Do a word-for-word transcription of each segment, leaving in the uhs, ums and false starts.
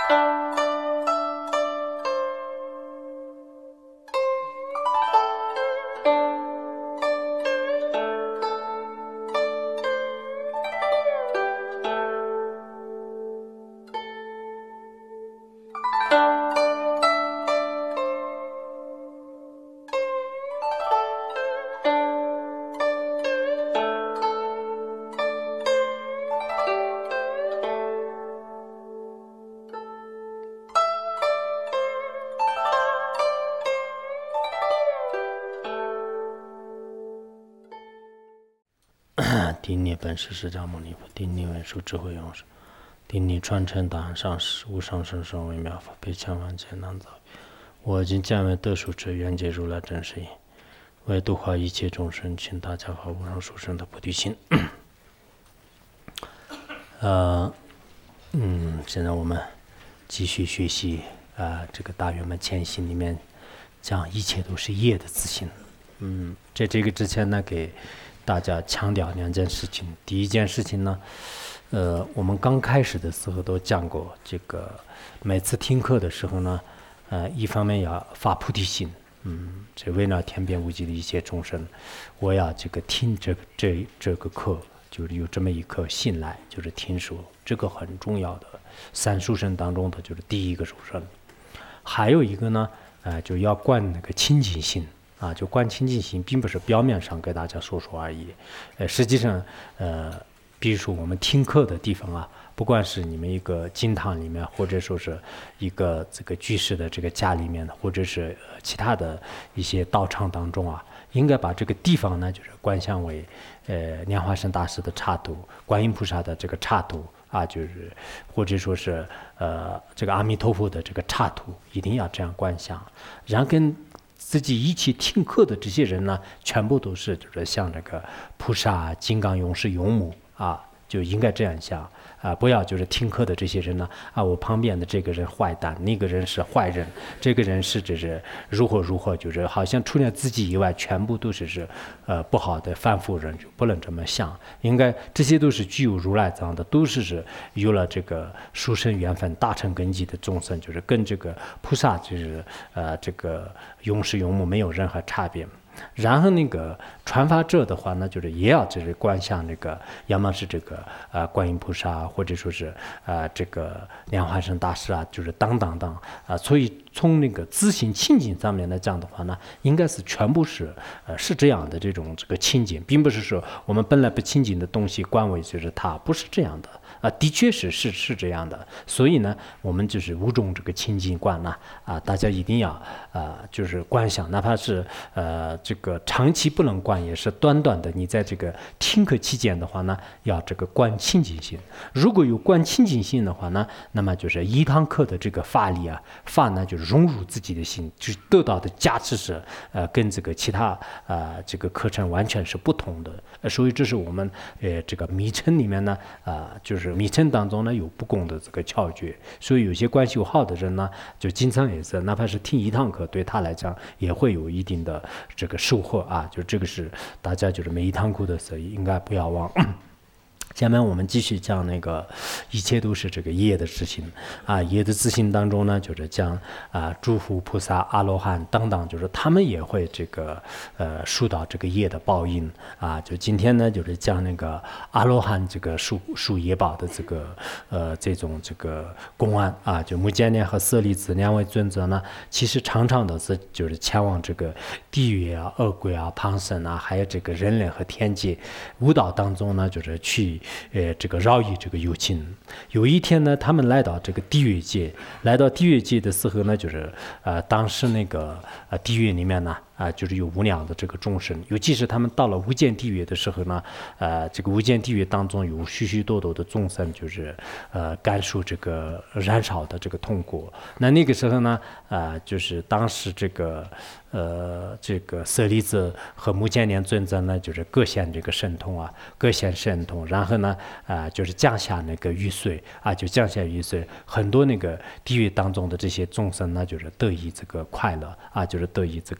顶礼本师释迦牟尼佛，顶礼文殊智慧勇士，顶礼传承大安上师无上甚深微妙法，被千万劫难遭。我今见闻得殊者，愿解如来真实义，为度化一切众生，请大家发无上殊胜的菩提心。呃，嗯，现在我们继续学习啊、呃，这个大圆满前行里面讲一切都是业的自性。嗯，在这个之前呢，给大家强调两件事情。第一件事情呢，呃，我们刚开始的时候都讲过，这个每次听课的时候呢，呃，一方面要发菩提心，嗯，这为了天边无际的一切众生，我要这个听这这这个课，就是有这么一颗心来，就是听说，这个很重要的三殊胜当中的就是第一个殊胜。还有一个呢，呃，就要观那个清净心。啊，就观清净心，并不是表面上给大家说说而已，呃，实际上，呃，比如说我们听课的地方啊，不管是你们一个经堂里面，或者说是一个这个居士的这个家里面，或者是其他的一些道场当中啊，应该把这个地方呢，就是观想为，呃，莲花生大师的刹土，观音菩萨的这个刹土啊，就是或者说是呃这个阿弥陀佛的这个刹土，一定要这样观想，然后跟自己一起听课的这些人呢，全部都是就是像这个菩萨、金刚勇士、勇母啊，就应该这样想啊，不要就是听课的这些人呢啊，我旁边的这个人坏蛋，那个人是坏人，这个人是就是如何如何，就是好像除了自己以外，全部都是是呃不好的凡夫人，就不能这么想。应该这些都是具有如来藏的，都是是有了这个殊胜缘分、大乘根基的众生，就是跟这个菩萨就是呃这个勇士勇母没有任何差别。然后那个传法者的话呢，就是也要就是观想那个，要么是这个呃观音菩萨，或者说是呃这个莲花生大师啊，就是当当当啊。所以从那个自性清净上面来讲的话呢，应该是全部是呃是这样的这种这个清净，并不是说我们本来不清净的东西观为就是它，不是这样的。啊，的确是是是这样的，所以呢，我们就是五种这个清净观呢，啊，大家一定要啊，就是观想，哪怕是呃这个长期不能观，也是短短的，你在这个听课期间的话呢，要这个观清净心。如果有观清净心的话呢，那么就是一堂课的这个法力啊，法呢就是融入自己的心，就是得到的价值是呃跟这个其他呃这个课程完全是不同的。呃、所以这是我们呃这个迷城里面呢啊、呃、就是。迷城当中呢有不共的这个窍诀，所以有些关系好的人呢，就经常也是，哪怕是听一堂课，对他来讲也会有一定的这个收获啊。就这个是大家就是每一堂课的时候应该不要忘。下面我们继续讲那个一切都是这个业的自性啊，业的自性当中呢，就是讲啊诸佛菩萨、阿罗汉等等，就是他们也会这个呃受到这个业的报应啊。就今天呢，就是讲那个阿罗汉这个受受业报的这个呃这种这个公案啊，就目犍连和舍利子两位尊者呢，其实常常的是就是前往这个地狱啊、恶鬼啊、旁生啊，还有这个人类和天界舞蹈当中呢，就是去。呃，这个饶益这个有情。有一天呢，他们来到这个地狱界，来到地狱界的时候呢，就是呃，当时那个呃地狱里面呢，啊、呃，就是有无量的这个众生，尤其是他们到了无间地狱的时候呢，呃，这个无间地狱当中有许许多多的众生，就是呃感受这个燃烧的这个痛苦。那那个时候呢，呃，就是当时这个。呃，这个舍利子和目犍连尊者呢，就是各显这个神通啊，各显神通，然后呢，啊、呃，就是降下那个雨水啊，就降下雨水，很多那个地狱当中的这些众生呢，就是得以这个快乐啊，就是得以这个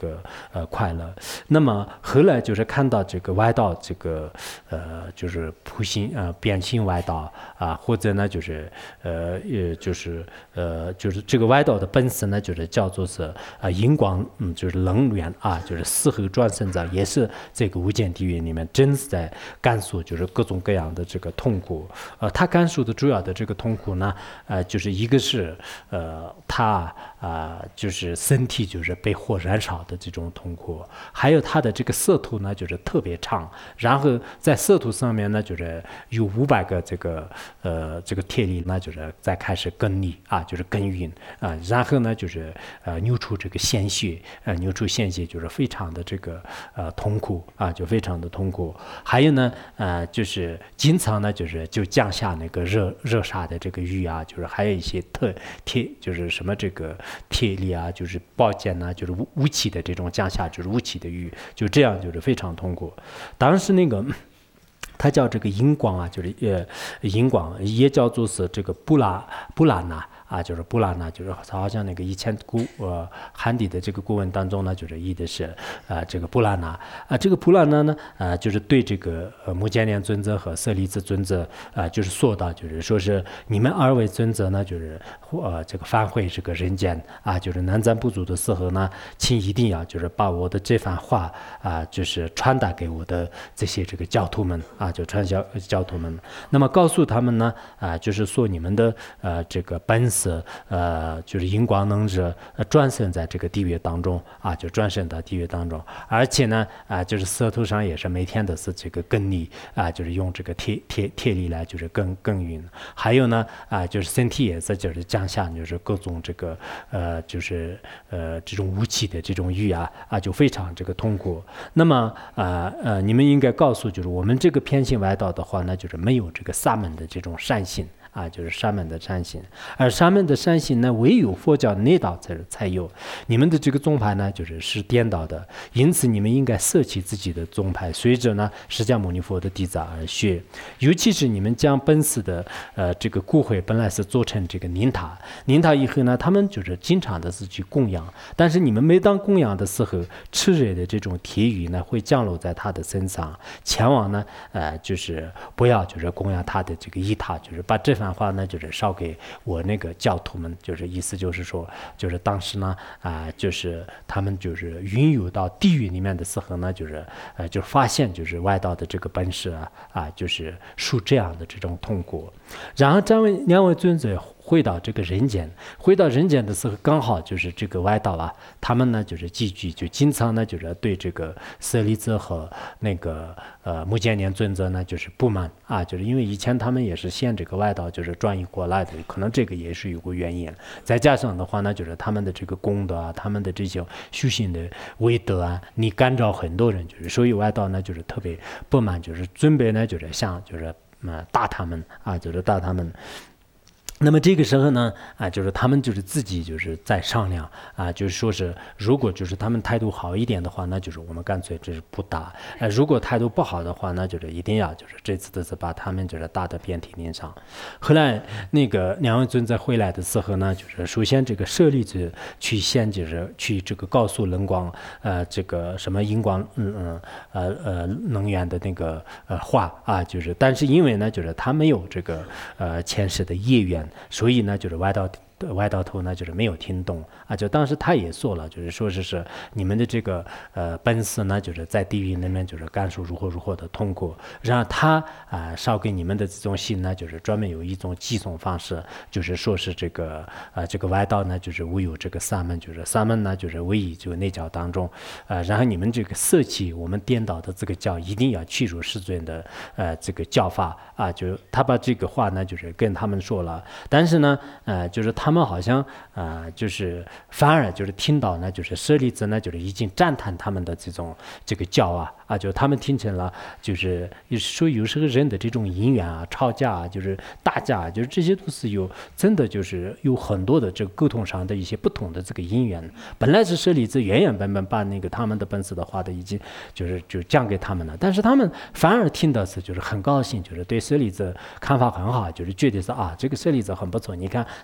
呃快乐。那么后来就是看到这个外道这个呃就是普心呃变性外道啊，或者呢就是呃也就是呃就是这个外道的本身呢就是叫做是啊荧光嗯就是能源啊，就是死后转生者，也是这个无间地狱里面真是在感受就是各种各样的这个痛苦。呃，他感受的主要的这个痛苦呢，呃，就是一个是呃他啊、呃、就是身体就是被火燃烧的这种痛苦，还有他的这个色图呢就是特别长，然后在色图上面呢就是有五百个这个呃这个铁粒呢就是在开始更离啊，就是耕耘啊，然后呢就是呃流出这个鲜血，呃流出鲜血就是非常的这个呃痛苦啊，就非常的痛苦。还有呢呃就是经常呢就是就降下那个热热杀的这个雨啊，就是还有一些特铁就是什么这个铁力啊，就是宝剑呐、啊，就是武武器的这种降下就是武器的雨，就这样就是非常痛苦。当时那个。它叫这个荧光啊，就是呃荧光，也叫做是这个布拉布拉纳啊，就是布拉纳，就是好像那个以前古呃汉地的这个古文当中呢，就是译的是啊、呃、这个布拉纳啊，这个布拉纳呢啊、呃、就是对这个呃目犍连尊者和舍利子尊者啊、呃、就是说到，就是说是你们二位尊者呢，就是呃这个返回这个人间啊，就是南瞻部族的时候呢，请一定要就是把我的这番话啊、呃、就是传达给我的这些这个教徒们啊。啊，就传教教徒们，那么告诉他们呢，啊，就是说你们的呃这个本色，呃，就是荧光能者，呃，转生在这个地狱当中啊，就转生到地狱当中，而且呢，啊，就是舌头上也是每天都是这个耕力啊，就是用这个铁铁铁力来就是耕耕耘，还有呢，啊，就是身体也是就是降下就是各种这个呃就是呃这种武器的这种雨啊啊，就非常这个痛苦。那么啊 呃, 呃，你们应该告诉就是我们这个偏行外道的话呢，就是没有这个萨门的这种善行啊，就是沙门的善行，而沙门的善行呢，唯有佛教内道才才有。你们的这个宗派呢，就是是颠倒的，因此你们应该舍弃自己的宗派，随着呢释迦牟尼佛的弟子而学。尤其是你们将本师的呃这个骨灰本来是做成这个宁塔，宁塔以后呢，他们就是经常的是去供养，但是你们每当供养的时候，炽热的这种铁雨呢会降落在他的身上，前往呢呃就是不要就是供养他的这个依塔，就是把这番话呢就是烧给我那个教徒们，就是意思就是说，就是当时呢啊、呃、就是他们就是云游到地狱里面的时候呢，就是呃就发现就是外道的这个本事啊啊就是受这样的这种痛苦，然后这位两位尊者回到这个人间，回到人间的时候，刚好就是这个外道啊，他们呢就是继续就经常呢就是对这个舍利子和那个呃目犍连尊者呢就是不满啊，就是因为以前他们也是先这个外道就是转移过来的，可能这个也是有个原因。再加上的话呢，就是他们的这个功德啊，他们的这些修行的威德啊，你感召很多人，就是所以外道呢就是特别不满，就是准备呢就是想就是呃打他们啊，就是打他们。那么这个时候呢，啊，就是他们就是自己就是在商量啊，就是说是如果就是他们态度好一点的话，那就是我们干脆就是不打；呃，如果态度不好的话，那就是一定要就是这次都是把他们就是打得遍体鳞伤。后来那个两位尊者回来的时候呢，就是首先这个舍利子去先就是去这个告诉人光呃这个什么荧光嗯嗯呃呃能源的那个呃话啊，就是但是因为呢就是他没有这个呃前世的业缘。所以呢，就是外道外道头呢，就是没有听懂啊。就当时他也说了，就是说是是你们的这个呃本事呢，就是在地狱里面就是感受如何如何的痛苦。然后他啊、呃、烧给你们的这种信呢，就是专门有一种寄送方式，就是说是这个呃这个外道呢，就是唯有这个萨门，就是萨门呢，就是唯一就内教当中，呃，然后你们这个舍弃我们颠倒的这个教，一定要去除世尊的呃这个教法啊。就他把这个话呢，就是跟他们说了。但是呢，呃，就是他们好像啊、呃，就是反而就是听到呢，就是舍利子呢，就是已经赞叹他们的这种这个教啊啊，就他们听成了，就是说有时候人的这种因缘啊、吵架啊，就是打架啊，就是这些都是有真的就是有很多的这个沟通上的一些不同的这个因缘。本来是舍利子原原本本把那个他们的本事的话都已经就是就讲给他们了，但是他们反而听到是就是很高兴，就是对舍利子看法很好，就是觉得是啊，这个舍利子很不错。你看他反而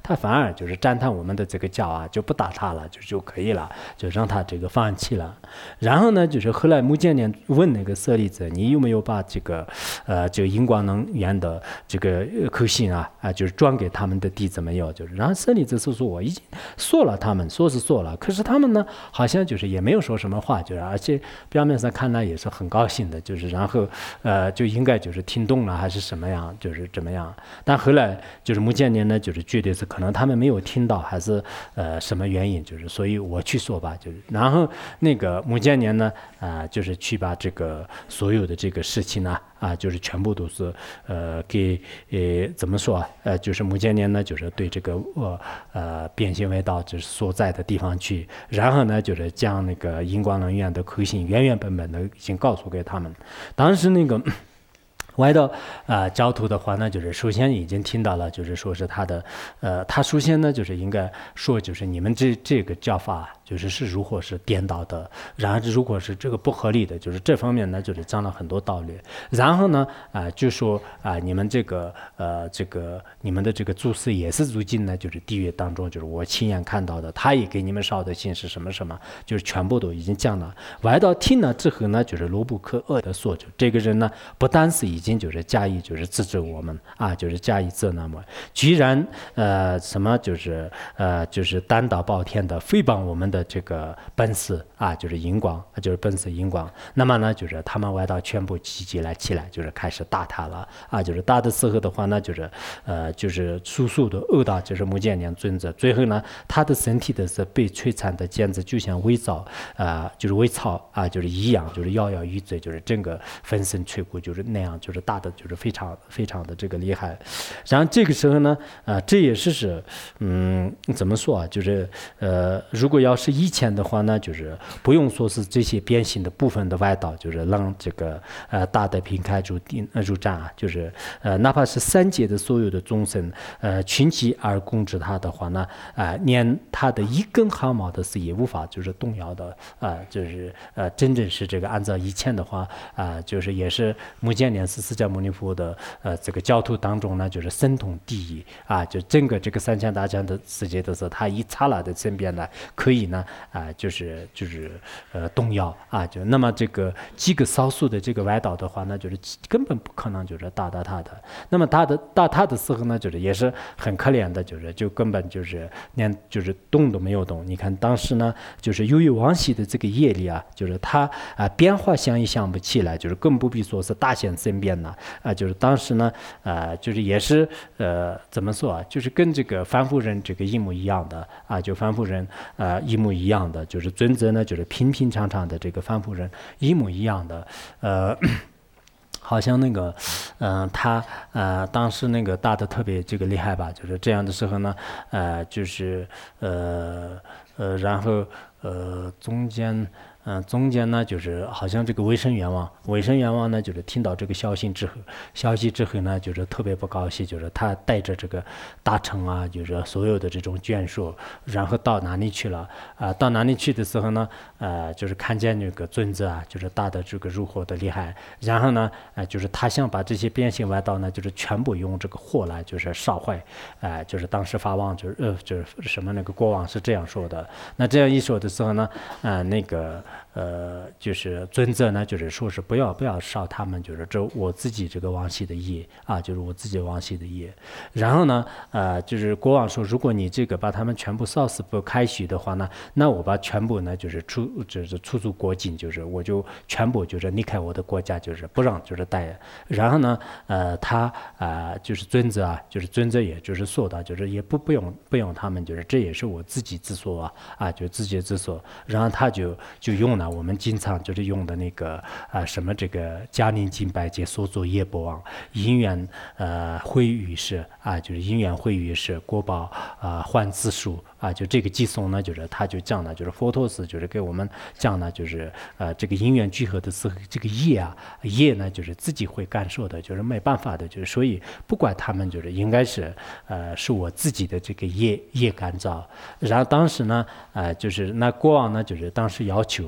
儿就是赞叹我们的这个教啊，就不打他了，就就可以了，就让他这个放弃了。然后呢，就是后来穆建年问那个舍利子，你有没有把这个呃这个荧光能源的这个口信啊啊，就是转给他们的弟子没有？就是然后舍利子说说我已经说了，他们说是说了，可是他们呢好像就是也没有说什么话，就是而且表面上看来也是很高兴的，就是然后呃就应该就是听懂了还是什么样，就是怎么样。但后来就是穆建年呢，就是觉得是可能他们没有听到，还是呃什么原因，就是所以我去说吧，就是然后那个穆建年呢啊、呃、就是去把这个所有的这个事情呢啊就是全部都是呃给呃怎么说啊呃就是穆建年呢就是对这个呃呃变形外道就是所在的地方去，然后呢就是将那个荧光能源的口信原原本本的已经告诉给他们。当时那个外道啊、呃、教徒的话呢，就是首先已经听到了，就是说是他的呃他首先呢就是应该说就是你们这这个教法就是是如果是颠倒的，然后如果是这个不合理的，就是这方面呢就是讲了很多道理。然后呢啊、呃、就说啊、呃、你们这个呃这个你们的这个祖师也是如今呢就是地狱当中就是我亲眼看到的，他也给你们烧的信是什么什么，就是全部都已经讲了。外道听了之后呢，就是罗布克恶的说，就这个人呢不单是已经就是加以就是制止我们啊，就是加以责难我们，居然呃什么就是呃就是单刀暴天的诽谤我们的这个本事啊，就是荧光，就是本事荧光。那么呢，就是他们外道全部集结了起来，就是开始打他了啊，就是打的时候的话呢，就是呃就是速速的殴打就是穆建年尊者，最后呢，他的身体的是被摧残的，简直就像微草啊、呃，就是微草啊，就是一样，就是摇摇欲坠，就是整个粉身碎骨，就是那样，就是打的就是非常非常的这个厉害。然后这个时候呢，啊、呃，这也是是嗯怎么说啊，就是呃如果要是以前的话呢，就是不用说是这些变形的部分的外道，就是让这个呃大的平开入定入战啊，就是呃哪怕是三界的所有的众生呃群起而攻之他的话呢，啊、呃、连他的一根毫毛的是也无法就是动摇的啊、呃，就是呃真正是这个按照以前的话啊、呃，就是也是穆建年是释迦牟尼佛的呃这个教徒当中呢，就是神通第一啊，就整个这个三千大千的世界都是他一刹那的身边呢，可以呢啊、呃、就是就是呃动摇啊，就那么这个几个少数的这个外道的话呢，就是根本不可能就是打到他的。那么他的打他的时候呢，就是也是很可怜的，就是就根本就是连就是动都没有动。你看当时呢，就是由于往昔的这个业力啊，就是他啊、呃、变化想也想不起来，就是更不必说是大显身边了啊、呃，就是当时呢啊、呃、就是也是呃怎么说啊，就是跟这个凡夫人这个一模一样的啊，就凡夫人啊、呃、一模一样的，就是尊者呢就是平平常常的这个凡夫人一模一样的呃。好像那个，嗯、呃，他呃，当时那个打得特别这个厉害吧，就是这样的时候呢，呃，就是呃呃，然后呃中间。嗯、呃，中间呢，就是好像这个维生阎王，维生阎王呢，就是听到这个消息之后，消息之后呢，就是特别不高兴，就是他带着这个大臣啊，就是所有的这种眷属，然后到哪里去了？啊、呃，到哪里去的时候呢？呃，就是看见那个尊者啊，就是打的这个如何的厉害，然后呢，呃，就是他想把这些变形外道呢，就是全部用这个火来就是烧坏，呃，就是当时法王就是呃就是什么那个国王是这样说的。那这样一说的时候呢，呃，那个。呃，就是尊者呢，就是说是不要不要烧他们，就是这我自己这个往昔的业啊，就是我自己往昔的业。然后呢，呃，就是国王说，如果你这个把他们全部烧死不开许的话呢，那我把全部呢就是出就是出租国境，就是我就全部就是离开我的国家，就是不让就是带。然后呢，呃，他啊、呃、就是尊者啊，就是尊者也就是说的，就是也不不用不用他们，就是这也是我自己之所啊啊，就自己之所。然后他就就用了。我们经常就是用的那个啊、呃、什么这个嘉陵金百劫所作业波王因缘呃会于是啊，就是因缘会于是国宝啊换字数啊，就这个寄送呢，就是他就讲了，就是佛陀是就是给我们讲呢，就是呃这个因缘聚合的时候，这个业啊业呢就是自己会感受的，就是没办法的，就是所以不管他们就是应该是呃是我自己的这个业业感召。然后当时呢呃就是那国王呢就是当时要求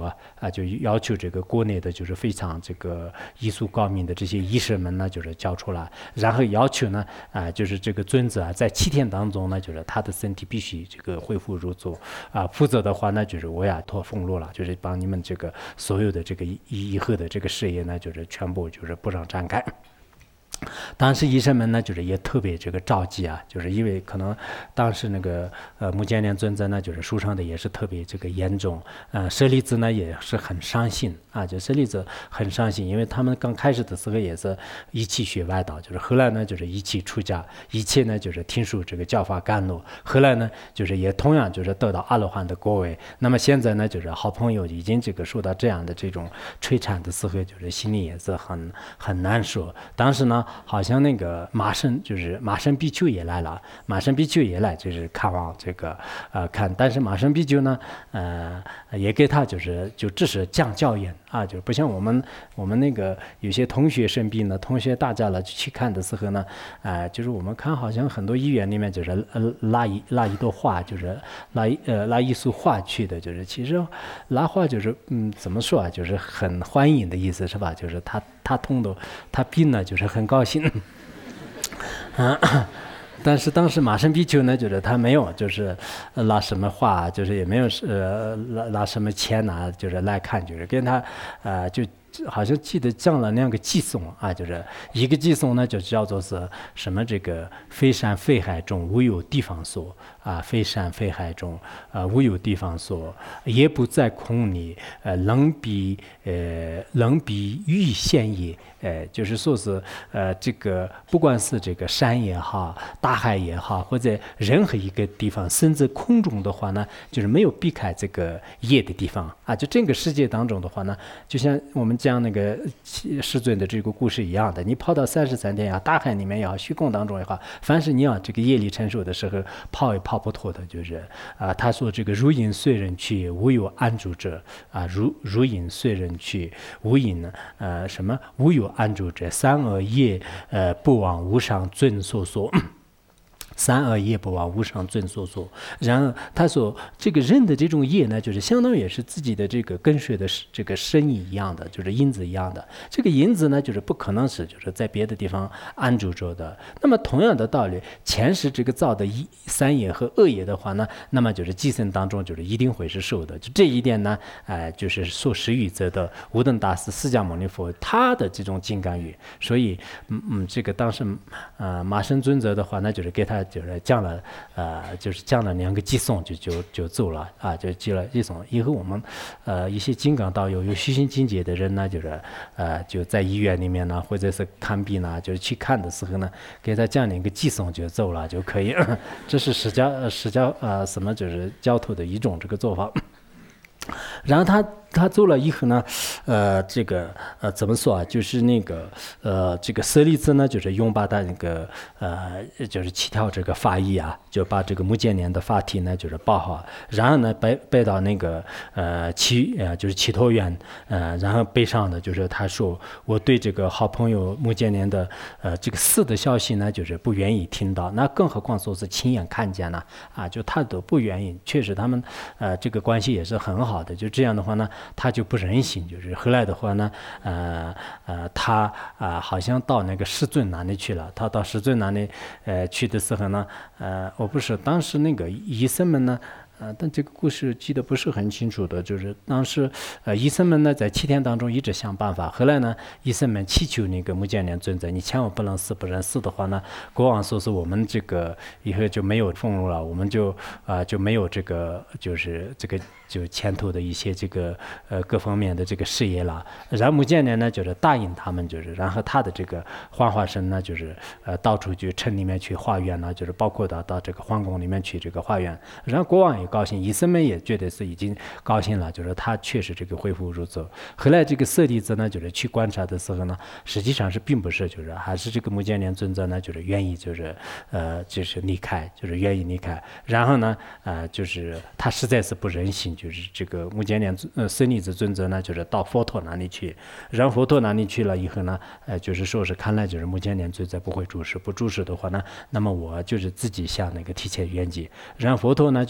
啊啊，就要求这个国内的就是非常这个医术高明的这些医生们呢，就是交出来，然后要求呢啊，就是这个尊者啊，在七天当中呢，就是他的身体必须这个恢复如初啊，否则的话呢，就是我呀托俸禄了，就是帮你们这个所有的这个以以后的这个事业呢，就是全部就是不让展开。当时医生们呢，就是也特别这个着急啊，就是因为可能当时那个呃目犍连尊者呢，就是受伤的也是特别这个严重，呃舍利子呢也是很伤心啊，就舍利子很伤心，因为他们刚开始的时候也是一起学外道，就是后来呢就是一起出家，一切呢就是听说这个教法甘露，后来呢就是也同样就是得到阿罗汉的果位，那么现在呢就是好朋友已经这个受到这样的这种摧残的时候，就是心里也是很很难受。当时呢。好像那个马生就是马生比丘也来了，马生比丘也来就是看望这个呃看，但是马生比丘呢，呃也给他就是就只是讲教言啊，就是不像我们我们那个有些同学生病了，同学大家了去看的时候呢，呃就是我们看好像很多医院里面就是呃拉一拉一朵花，就是拉一呃拉一束花去的，就是其实拉花就是嗯怎么说啊，就是很欢迎的意思是吧？就是他他痛的他病了就是很高兴。嗯，但是当时马生比丘呢，就是他没有，就是拿什么话，就是也没有呃拿拿什么钱呐、啊，就是来看，就是跟他呃就好像记得讲了两个寄送啊，就是一个寄送呢，就叫做是什么这个非山非海中无有地方所啊，非山非海中啊无有地方所，也不在空里，呃，能比呃能比欲现也。呃，就是说是呃，这个不管是这个山也好，大海也好，或者任何一个地方，甚至空中的话呢，就是没有避开这个业的地方啊。就整个世界当中的话呢，就像我们讲那个世尊的这个故事一样的，你跑到三十三天呀，大海里面也好，虚空当中也好，凡是你要这个业力成熟的时候，跑也跑不脱的，就是啊，他说这个如影随人去，无有安住者啊，如如影随人去，无影呢，呃，什么无有安住者，三恶业，呃，不往无上尊所说。三恶业不往无上尊所说。然后他说，这个人的这种业呢，就是相当于也是自己的这个跟随的这个身意一样的，就是因子一样的。这个因子呢，就是不可能是就是在别的地方安住着的。那么同样的道理，前世这个造的一三业和恶业的话呢，那么就是寄生当中就是一定会是受的。就这一点呢，呃，就是受十余则的无等大师释迦牟尼佛他的这种金刚语。所以，嗯嗯，这个当时呃马生尊者的话，那就是给他。就是降了，呃，就是降了两个寄送就就就走了啊，就寄了寄送。以后我们，呃，一些金刚道友有虚心境界的人呢，就是呃就在医院里面呢，或者是看病呢，就是去看的时候呢，给他降两个寄送就走了就可以。这是释迦释迦呃什么就是教徒的一种这个做法。然后他他走了以后呢，呃，这个呃怎么说啊？就是那个呃，这个舍利子呢，就是拥把他那个呃，就是七条这个法衣啊，就把这个目犍连的法体呢，就是包好，然后呢背背到那个呃祇呃就是祇陀园，呃，然后背上的就是他说我对这个好朋友目犍连的呃这个死的消息呢，就是不愿意听到，那更何况说是亲眼看见了啊，就他都不愿意。确实他们呃这个关系也是很好的，就这样的话呢。他就不忍心，就是后来的话呢，呃呃，他啊、呃、好像到那个师尊那里去了。他到师尊那里呃去的时候呢，呃，我不是当时那个医生们呢。呃，但这个故事记得不是很清楚的，就是当时，呃，医生们呢在七天当中一直想办法，后来呢，医生们祈求那个目犍连尊者，你千万不能死，不能死的话呢，国王说是我们这个以后就没有俸禄了，我们就啊、呃、就没有这个就是这个就前途的一些这个呃各方面的这个事业了。然后目犍连呢就是答应他们，就是然后他的这个幻化身呢就是呃到处去城里面去化缘呢，就是包括到到这个皇宫里面去这个化缘，然后国王也高兴，医生们也觉得是已经高兴了，就是他确实这个恢复如初。后来这个舍利子呢，就是去观察的时候呢，实际上是并不是，就是还是这个目犍连尊者呢，就是愿意就是呃就是离开，就是愿意离开。然后呢，呃就是他实在是不忍心，就是这个目犍连呃舍利子尊者呢，就是到佛陀那里去，然后佛陀那里去了以后呢，呃就是说是看来就是目犍连尊者不会注释，不注释的话呢，那么我就是自己向那个提前圆寂。然后佛陀呢，就是给他。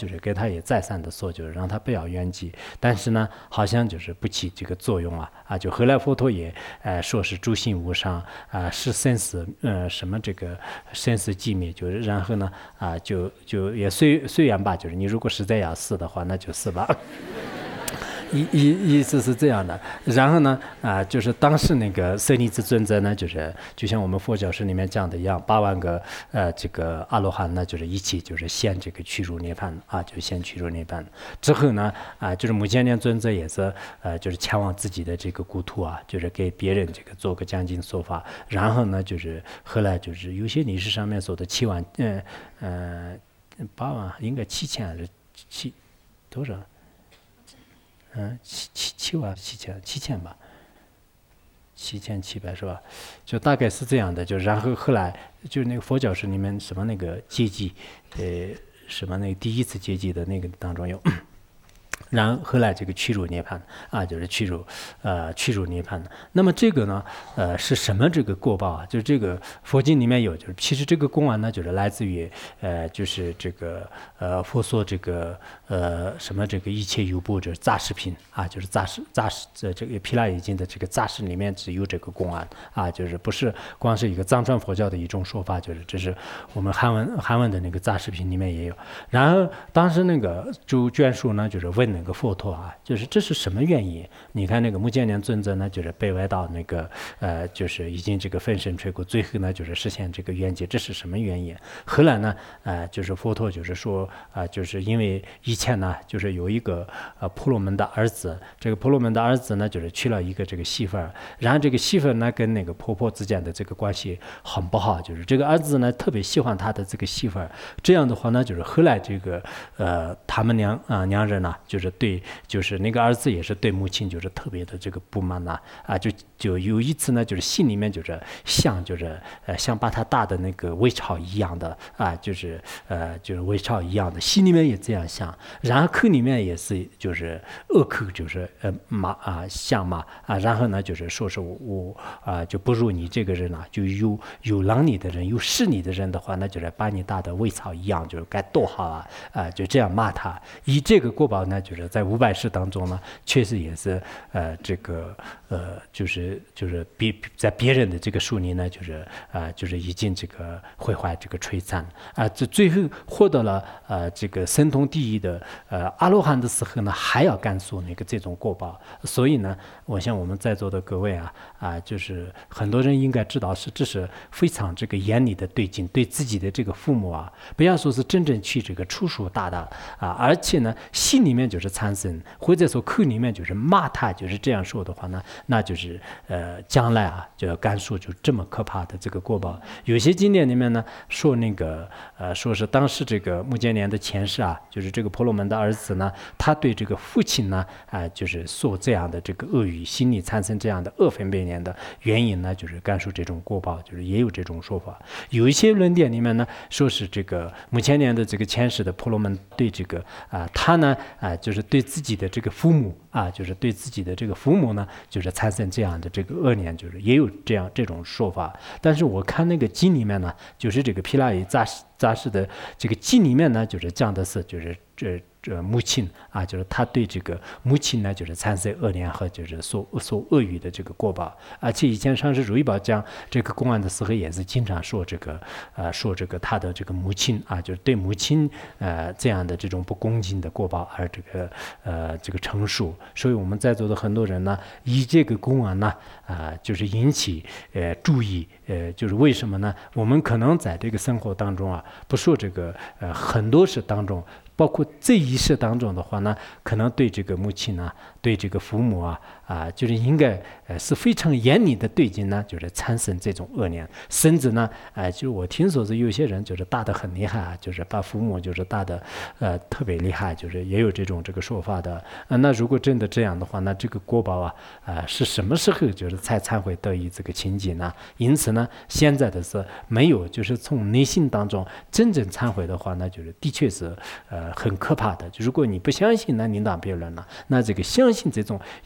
他也再三的说，就是让他不要圆寂，但是呢，好像就是不起这个作用啊啊！就后来佛陀也呃说是诸行无常啊，是生死呃什么这个生死寂灭，就是然后呢啊就就也虽虽然吧，就是你如果实在要死的话，那就死吧。意意意思是这样的，然后呢，啊、呃，就是当时那个舍利子尊者呢，就是就像我们佛教史里面讲的一样，八万个呃这个阿罗汉呢，就是一起就是现这个去入涅槃啊，就现去入涅槃之后呢，啊、呃，就是目犍连尊者也是呃，就是前往自己的这个故土啊，就是给别人这个做个讲经说法，然后呢，就是后来就是有些历史上面说的七万，嗯呃八万应该七千还是七多少？嗯，七七七万七千七千吧，七千七百是吧？就大概是这样的。就然后后来就是那个佛教史里面什么那个阶级，呃，什么那个第一次阶级的那个当中有。然后后来这个去入涅槃啊，就是去入呃去入涅槃。那么这个呢，呃是什么这个果报啊？就是这个佛经里面有，就是其实这个公案呢，就是来自于呃就是这个呃佛说这个呃什么这个一切有部就是杂事品啊，就是杂事杂事这这个毗拉耶经的这个杂事里面只有这个公案啊，就是不是光是一个藏传佛教的一种说法，就是这是我们韩文韩文的那个杂事品里面也有。然后当时那个主眷属呢，就是问那个佛陀啊，就是这是什么原因？你看那个目犍连尊者呢，就是被外道那个呃，就是已经这个粉身碎骨，最后呢就是实现这个圆寂，这是什么原因？后来呢，呃，就是佛陀就是说啊、呃，就是因为以前呢，就是有一个呃婆罗门的儿子，这个婆罗门的儿子呢，就是娶了一个这个媳妇儿，然后这个媳妇儿呢跟那个婆婆之间的这个关系很不好，就是这个儿子呢特别喜欢他的这个媳妇儿，这样的话呢，就是后来这个呃他们娘啊、呃、娘人呢、啊，就是对，就是那个儿子也是对母亲就是特别的这个不满呐啊，就就有一次呢，就是心里面就是像就是呃像把他打的那个胃肠一样的啊，就是呃就是胃肠一样的，心里面也这样想，然后口里面也是就是恶口，就是呃骂啊像骂啊，然后呢就是说是我我啊就不如你这个人啊，就有有让你的人有势你的人的话，那就是把你打的胃肠一样，就是该多好啊啊，就这样骂他，以这个果报呢，就是在五百世当中呢，确实也是呃这个呃就是就是别在别人的这个树林呢，就是呃就是已经这个毁坏这个摧残啊，这最后获得了呃这个神通第一的呃阿罗汉的时候呢，还要感受那个这种果报，所以呢，我想我们在座的各位啊啊，就是很多人应该知道是这是非常这个严厉的对境，对自己的这个父母啊，不要说是真正去这个出手大的啊，而且呢，心里面就是产生，或者说口里面就是骂他，就是这样说的话呢，那就是呃将来啊就要感受就这么可怕的这个果报。有些经典里面呢说那个呃说是当时这个目犍连的前世啊，就是这个婆罗门的儿子呢，他对这个父亲呢啊、呃、就是说这样的这个恶语，心里产生这样的恶分别念的原因呢，就是感受这种果报，就是也有这种说法。有一些论点里面呢说是这个目犍连的这个前世的婆罗门对这个啊、呃、他呢啊、呃、就是对自己的这个父母啊，就是对自己的这个父母呢，就是产生这样的这个恶念，就是也有这样这种说法。但是我看那个经里面呢，就是这个毗拉耶扎扎氏的这个经里面呢，就是讲的是就是这。这母亲啊，就是他对这个母亲呢，就是产生恶念和就是说说恶语的这个果报。而且以前上师如意宝讲这个公案的时候，也是经常说这个呃说这个他的这个母亲啊，就是对母亲呃这样的这种不恭敬的果报而这个呃这个陈述。所以我们在座的很多人呢，以这个公案呢啊、呃，就是引起呃注意，呃就是为什么呢？我们可能在这个生活当中啊，不说这个呃很多事当中。包括这一世当中的话呢，可能对这个母亲啊，对这个父母啊，啊，就是应该呃是非常严厉的对境呢，就是产生这种恶念，甚至呢，哎、呃，就我听说是有些人就是打得很厉害啊，就是把父母就是打得呃特别厉害，就是也有这种这个说法的。呃、那如果真的这样的话，那这个果报啊，啊、呃、是什么时候就是才才会得以这个清净呢？因此呢，现在的是没有，就是从内心当中真正忏悔的话，那就是的确是呃。很可怕的，如果你不相信，那另当别论了。那这个相信这种因果关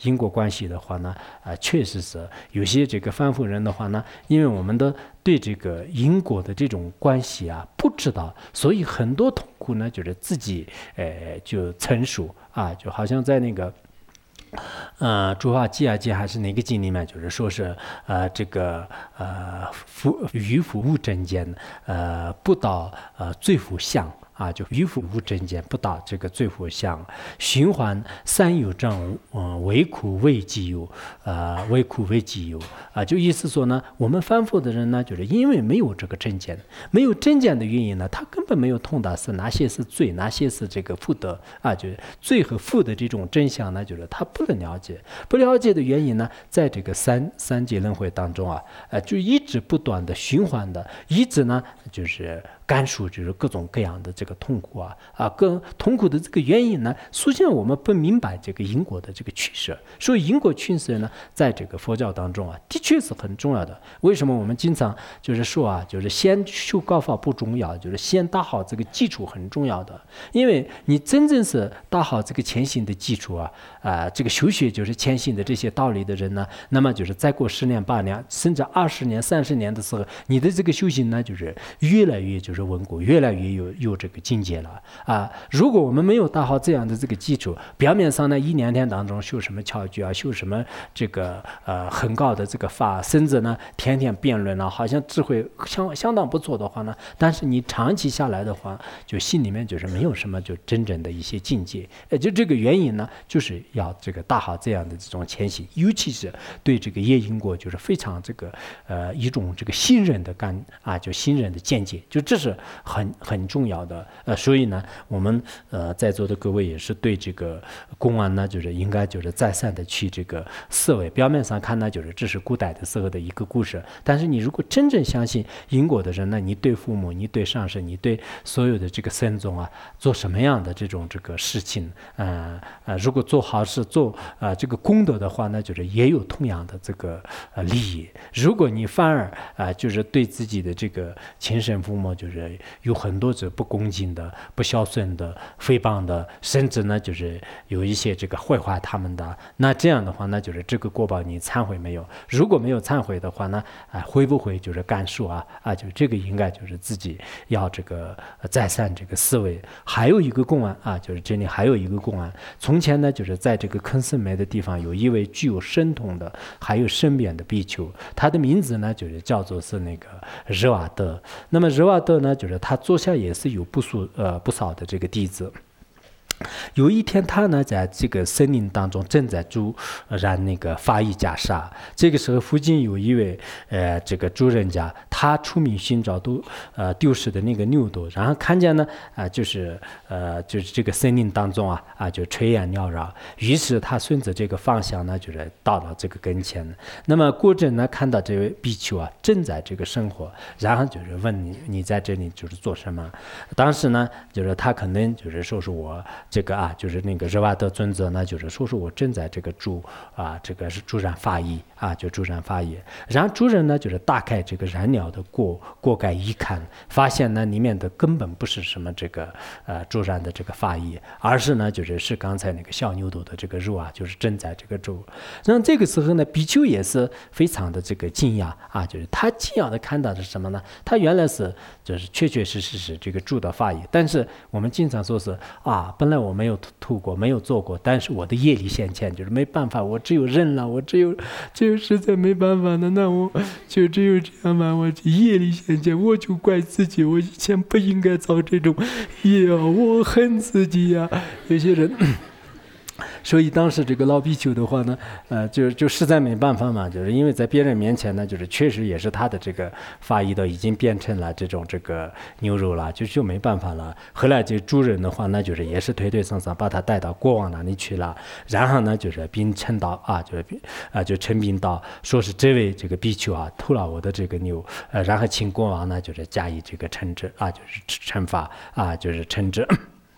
关系的话呢，啊、呃，确实是有些这个凡夫人的话呢，因为我们的对这个因果的这种关系啊不知道，所以很多痛苦呢就是自己呃就成熟啊，就好像在那个。呃，《诸法记》啊记还是哪个经里面，就是说是呃这个呃夫渔夫无正见，呃不到呃罪福相。啊，就渔夫无正见，不达这个罪福相，循环三有正，嗯，为苦为己有，呃，为苦为己有，啊，就意思说呢，我们凡夫的人呢，就是因为没有这个正见，没有正见的原因呢，他根本没有通达是哪些是罪，哪些是这个福德啊，就是罪和福的这种真相呢，就是他不能了解，不了解的原因呢，在这个三三界轮回当中啊，呃，就一直不断的循环的，一直呢就是感受就是各种各样的这个痛苦啊啊，更痛苦的这个原因呢，首先我们不明白这个因果的这个趋势，所以因果趋势呢，在这个佛教当中啊，的确是很重要的。为什么我们经常就是说啊，就是先修高法不重要，就是先打好这个基础很重要的，因为你真正是打好这个前行的基础啊，啊、呃，这个修学就是前行的这些道理的人呢，那么就是再过十年八年，甚至二十年、三十年的时候，你的这个修行呢，就是越来越就是稳固，越来越有有这个境界了啊！如果我们没有打好这样的这个基础，表面上呢一年天当中修什么窍诀啊，修什么这个呃很高的这个法，甚至呢天天辩论啊，好像智慧相相当不错的话呢，但是你长期下来的话，就心里面就是没有什么就真正的一些境界。呃，就这个原因呢，就是要这个打好这样的这种前行，尤其是对这个业因果就是非常这个呃一种这个信任的感啊，就信任的见解，就这是很很重要的。呃，所以呢，我们呃在座的各位也是对这个公案呢，就是应该就是再三的去这个思维。表面上看呢，就是这是古代的时候的一个故事，但是你如果真正相信因果的人呢，你对父母，你对上师，你对所有的这个僧众啊，做什么样的这种这个事情，呃呃，如果做好事做啊、呃、这个功德的话呢，就是也有同样的这个呃利益。如果你反而啊、呃、就是对自己的这个亲生父母就是有很多这不恭敬的、不孝顺的、诽谤的，甚至呢就是有一些这个坏话他们的，那这样的话呢，就是这个果报你忏悔没有？如果没有忏悔的话呢，啊、呃、会不会就是干涉啊啊？就这个应该就是自己要这个、呃、再三这个思维。还有一个公案啊，就是这里还有一个公案，从前呢就是在这个坑森梅的地方有一位具有神通的，还有身边的比丘，他的名字呢就是叫做是那个热瓦德。那么热瓦德呢，就是他座下也是有不数呃不少的这个弟子。有一天，他呢在这个森林当中正在助燃那个法衣袈裟。这个时候，附近有一位呃这个主人家，他出名寻找都呃丢失的那个牛犊，然后看见呢啊、呃、就是呃就是这个森林当中啊啊就炊烟缭绕，于是他顺着这个方向呢，就是到了这个跟前。那么果真呢看到这位比丘啊正在这个生活，然后就是问你你在这里就是做什么？当时呢就是他可能就是说是我。这个啊，就是那个热瓦德尊者呢，就是说说我正在这个助啊，这个是助燃法衣啊，就助燃法衣。然后主人呢，就是打开这个燃料的锅锅盖一看，发现呢里面的根本不是什么这个呃助燃的这个法衣，而是呢就是是刚才那个小牛犊的这个肉啊，就是正在这个煮。那这个时候呢，比丘也是非常的这个惊讶啊，就是他惊讶的看到的是什么呢？他原来是就是确确实实是这个助的法衣，但是我们经常说是啊，本来我没有吐过，没有做过，但是我的业力现前，就是没办法，我只有认了，我只有只有实在没办法了，那我就只有这样吧，我业力现前，我就怪自己，我以前不应该造这种业啊，我恨自己呀、啊。有些人。所以当时这个老比丘的话呢，呃，就就实在没办法嘛，就是因为在别人面前呢，就是确实也是他的这个法衣都已经变成了这种这个牛肉了，就就没办法了。后来这主人的话呢，就是也是推推搡搡把他带到国王那里去了，然后呢，就是并称道啊，就是啊就称禀道，说是这位这个比丘啊偷了我的这个牛，呃，然后请国王呢就是加以这个惩治啊，就是惩罚啊，就是惩治。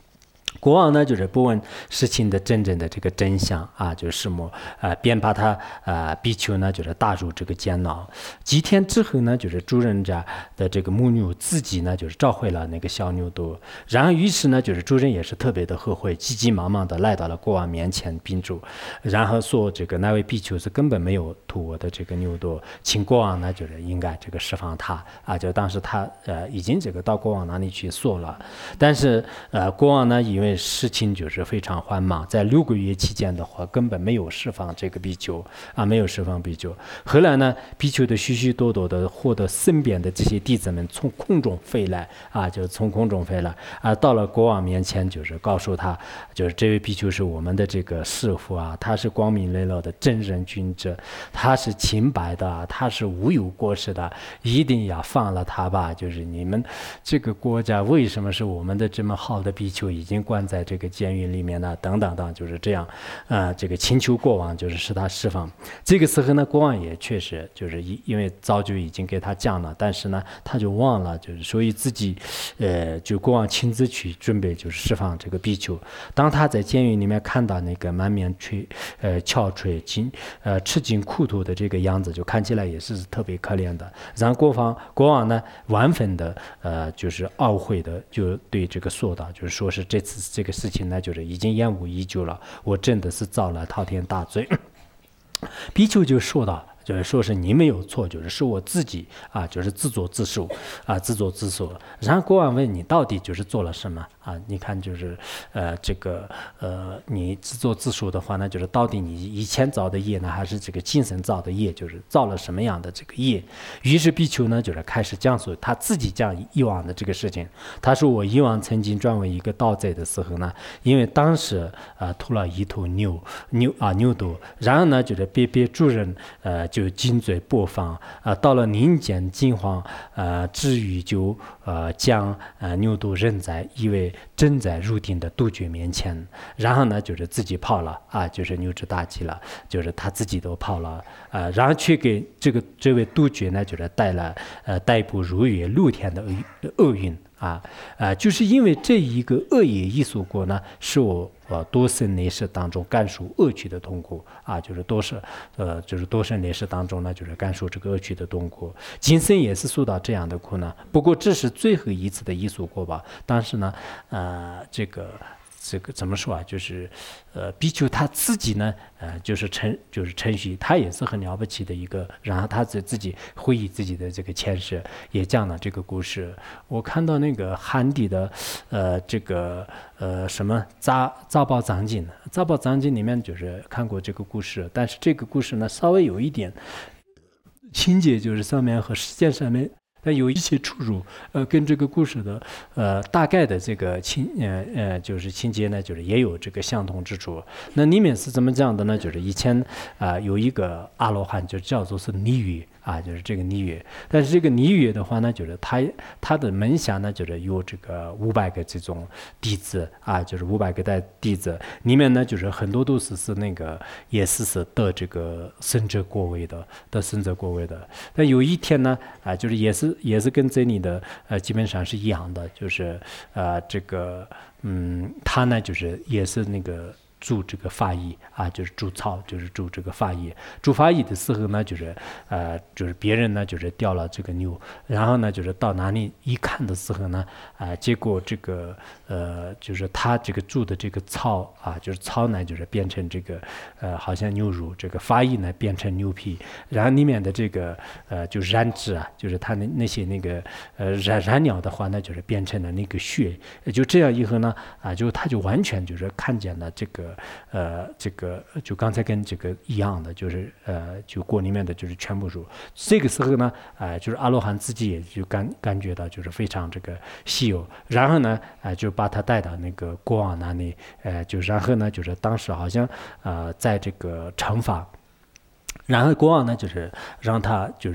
国王呢，就是不问事情的真正的这个真相啊，就是什么呃，便把他呃比丘呢，就是打入这个监牢。几天之后呢，就是主人家的这个母牛自己呢，就是召回了那个小牛犊。然后于是呢，就是主人也是特别的后悔，急急忙忙的来到了国王面前禀主，然后说这个那位比丘是根本没有屠我的这个牛犊，请国王呢就是应该这个释放他啊。就当时他呃已经这个到国王那里去说了，但是呃国王呢因为事情就是非常繁忙，在六个月期间的话，根本没有释放这个比丘啊，没有释放比丘。后来呢，比丘的许许多多的获得身边的这些弟子们从空中飞来啊，就从空中飞来啊，到了国王面前，就是告诉他，就是这位比丘是我们的这个师父啊，他是光明磊落的真人君子，他是清白的，他是无有过失的，一定要放了他吧。就是你们这个国家为什么是我们的这么好的比丘已经关在这个监狱里面呢？等等等，就是这样，啊、呃，这个请求国王就是使他释放。这个时候呢，国王也确实就是因为早就已经给他讲了，但是呢，他就忘了，就是所以自己，呃，就国王亲自去准备就是释放这个比丘。当他在监狱里面看到那个满面垂呃憔悴、尽呃吃尽苦头的这个样子，就看起来也是特别可怜的。然后国王国王呢，万分的呃就是懊悔的，就对这个说道，就是说是这次这个事情呢，就是已经延误已久了，我真的是造了滔天大罪。比丘就说道，就是说是你没有错，就是是我自己啊，就是自作自受啊，自作自受。然后国王问你到底就是做了什么啊？你看就是呃这个呃你自作自受的话呢，就是到底你以前造的业呢，还是这个今生造的业，就是造了什么样的这个业？于是比丘呢，就是开始讲述他自己讲以往的这个事情。他说我以往曾经转为一个盗贼的时候呢，因为当时啊屠了一头牛牛啊牛犊，然后呢就是被被主人呃就紧追播放啊，到了年间惊慌呃至于就呃将呃牛犊扔在一位正在入定的杜鹃面前，然后呢就是自己跑了啊，就是牛之大吉了，就是他自己都跑了啊，然后却给这个这位杜鹃呢就是带了呃逮捕如月六天的厄运。啊，呃，就是因为这一个恶业艺术过呢，使我呃多生累世当中感受恶趣的痛苦啊，就是多生呃就是多生累世当中呢，就是感受这个恶趣的痛苦。今生也是受到这样的苦呢，不过这是最后一次的艺术过吧。但是呢，呃，这个。这个怎么说啊？就是，呃，比丘他自己呢，呃，就是陈，就是陈旭，他也是很了不起的一个。然后他自自己回忆自己的这个前世，也讲了这个故事。我看到那个汉地的，呃，这个呃什么杂杂报藏经，杂报藏经里面就是看过这个故事，但是这个故事呢，稍微有一点情节，就是上面和时间上面。但有一些出入，呃，跟这个故事的呃大概的这个情呃呃就是情节呢，就是也有这个相同之处。那里面是怎么讲的呢？就是以前啊、呃、有一个阿罗汉，就叫做是尼语啊，就是这个尼语。但是这个尼语的话呢，就是他他的门下呢，就是有这个五百个这种弟子啊，就是五百个代弟子，里面呢就是很多都是是那个也是是得这个圣者果位的，得圣者果位的。但有一天呢，啊，就是也是。也是跟这里的呃基本上是一样的，就是呃这个嗯他呢就是也是那个住这个法医啊，就是筑草，就是筑这个法医。筑法医的时候呢，就是呃就是别人呢就是掉了这个牛，然后呢就是到哪里一看的时候呢，啊、呃、结果这个呃就是他这个筑的这个草啊，就是草呢就是变成这个呃好像牛乳，这个法医呢变成牛皮，然后里面的这个呃就染质啊，就是他那那些那个呃染染料的话呢，就是变成了那个血，就这样以后呢啊就他就完全就是看见了这个。呃，这个就刚才跟这个一样的，就是呃，就锅里面的就是全部入。这个时候呢，呃，就是阿罗汉自己也就感感觉到就是非常这个稀有，然后呢，呃，就把他带到那个国王那里，呃，就然后呢，就是当时好像呃，在这个惩罚，然后国王呢，就是让他就是。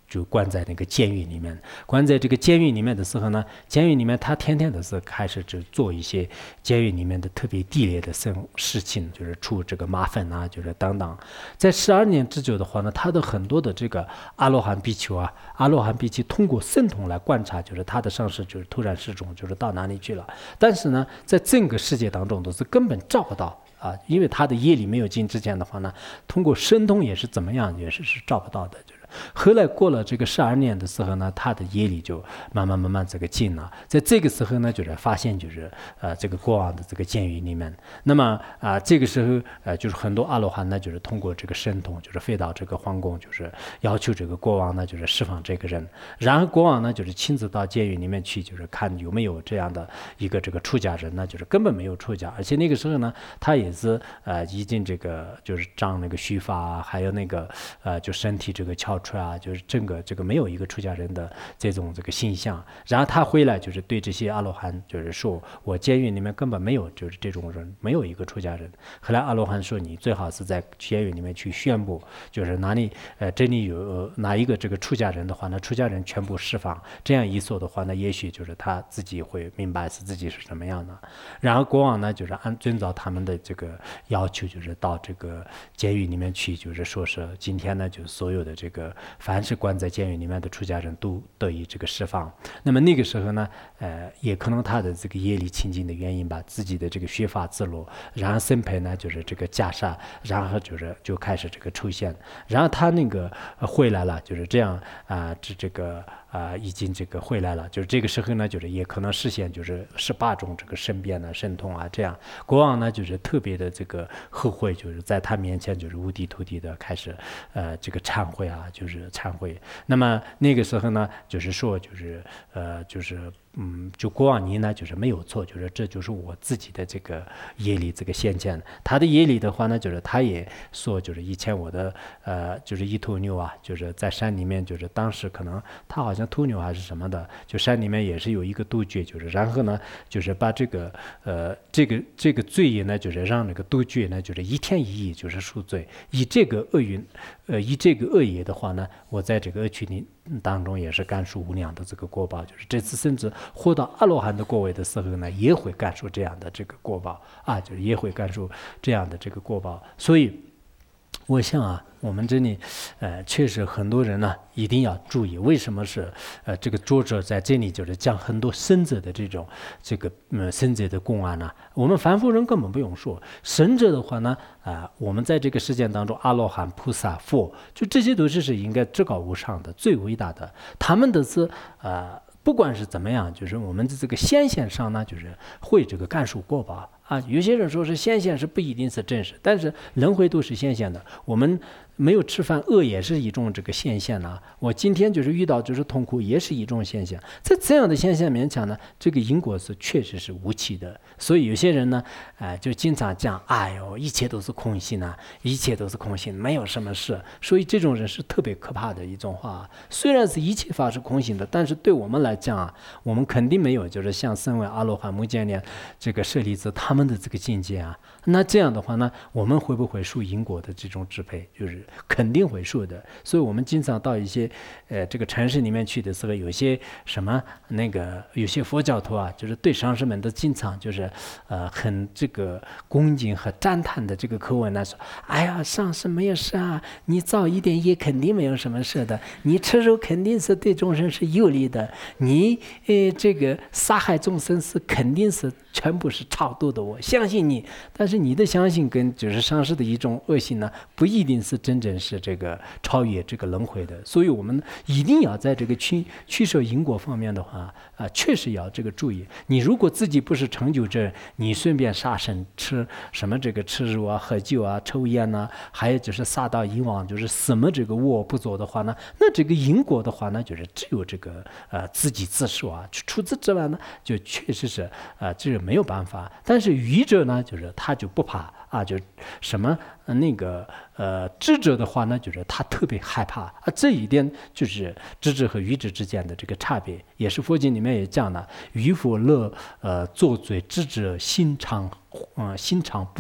就关在那个监狱里面，关在这个监狱里面的时候呢，监狱里面他天天的是开始就做一些监狱里面的特别低劣的事事情，就是出这个麻烦啊，就是等等。在十二年之久的话呢，他的很多的这个阿罗汉比丘啊，阿罗汉比丘通过神通来观察，就是他的上师就是突然失踪，就是到哪里去了。但是呢，在整个世界当中都是根本找不到。啊，因为他的业力没有尽之前的话呢，通过神通也是怎么样，也是是找不到的。就是后来过了这个十二年的时候呢，他的业力就慢慢慢慢这个尽了。在这个时候呢，就是发现就是呃这个国王的这个监狱里面，那么啊、呃、这个时候呃就是很多阿罗汉呢，就是通过这个神通，就是飞到这个皇宫，就是要求这个国王呢，就是释放这个人。然后国王呢，就是亲自到监狱里面去，就是看有没有这样的一个这个出家人呢，就是根本没有出家，而且那个时候呢，他也是呃已经这个就是长那个须发啊，还有那个呃就身体这个翘出啊，就是整个这个没有一个出家人的这种这个形象。然后他回来就是对这些阿罗汉就是说，我监狱里面根本没有就是这种人，没有一个出家人。后来阿罗汉说，你最好是在监狱里面去宣布，就是哪里呃这里有、呃、哪一个这个出家人的话呢，出家人全部释放。这样一说的话呢，也许就是他自己会明白是自己是什么样的。然后国王呢，就是按遵照他们的这个要求，就是到这个监狱里面去，就是说是今天呢，就是所有的这个凡是关在监狱里面的出家人都得以这个释放。那么那个时候呢，呃，也可能他的这个业力清净的原因吧，自己的这个削发自落，然后身配呢就是这个袈裟，然后就是就开始这个出现，然后他那个、呃、回来了，就是这样啊，这、呃、这个。啊、呃，已经这个回来了，就是这个时候呢，就是也可能实现就是十八种这个神变啊、神通啊，这样国王呢就是特别的这个后悔，就是在他面前就是五体投地的开始呃这个忏悔啊，就是忏悔。那么那个时候呢，就是说就是呃就是嗯，就国王你呢就是没有错，就是这就是我自己的这个业力这个先见。他的业力的话呢，就是他也说就是以前我的呃就是一头牛啊，就是在山里面，就是当时可能他好像。秃牛还是什么的，就山里面也是有一个杜鹃，就是然后呢，就是把这个呃这个这个罪业呢，就是让那个杜鹃呢，就是一天一夜就是赎罪，以这个恶运，呃以这个恶业的话呢，我在这个恶趣里当中也是感受无量的这个果报，就是这次甚至获到阿罗汉的果位的时候呢，也会感受这样的这个果报啊，就是也会感受这样的这个果报，所以。我想啊，我们这里，呃，确实很多人呢一定要注意，为什么是呃这个作者在这里就是讲很多生者的这种这个呃生者的公案呢？我们凡夫人根本不用说，生者的话呢，啊、呃，我们在这个世界当中，阿罗汉、菩萨、佛，就这些都是是应该至高无上的、最伟大的，他们都是呃。不管是怎么样，就是我们的这个先线上呢，就是会这个感受过吧啊。有些人说是先线是不一定是真实，但是轮回都是先线的。我们没有吃饭饿也是一种这个现象呢、啊。我今天就是遇到就是痛苦也是一种现象。在这样的现象面前呢，这个因果是确实是无期的。所以有些人呢，哎、呃，就经常讲，哎呦，一切都是空性啊，一切都是空性，没有什么事。所以这种人是特别可怕的一种话。虽然是一切法是空性的，但是对我们来讲啊，我们肯定没有就是像身为阿罗汉、目犍连这个舍利子他们的这个境界啊。那这样的话呢，我们会不会受因果的这种支配？就是肯定会受的。所以我们经常到一些呃这个城市里面去的时候，有些什么那个有些佛教徒啊，就是对上师们的经常就是呃很这个恭敬和赞叹的这个口吻来说，哎呀，上师没有事啊，你造一点业肯定没有什么事的，你吃肉肯定是对众生是有利的，你呃这个杀害众生是肯定是全部是超度的，我相信你。但是你的相信跟就是上师的一种恶性呢，不一定是真正是这个超越这个轮回的。所以我们一定要在这个驱驱舍因果方面的话啊、呃，确实要这个注意。你如果自己不是成就者，你顺便杀生吃什么这个吃肉啊、喝酒啊、抽烟呐、啊，还有就是杀盗淫妄，就是什么这个恶不做的话呢，那这个因果的话呢，就是只有这个呃自己自受啊。除此之外呢，就确实是呃这个没有办法。但是愚者呢，就是他就不怕啊，就什么、呃、那个呃智者的话呢，就是他特别害怕啊。这一点就是智者和愚者之间的这个差别，也是佛经里面也讲了，愚佛乐呃作罪，智者心常呃心常不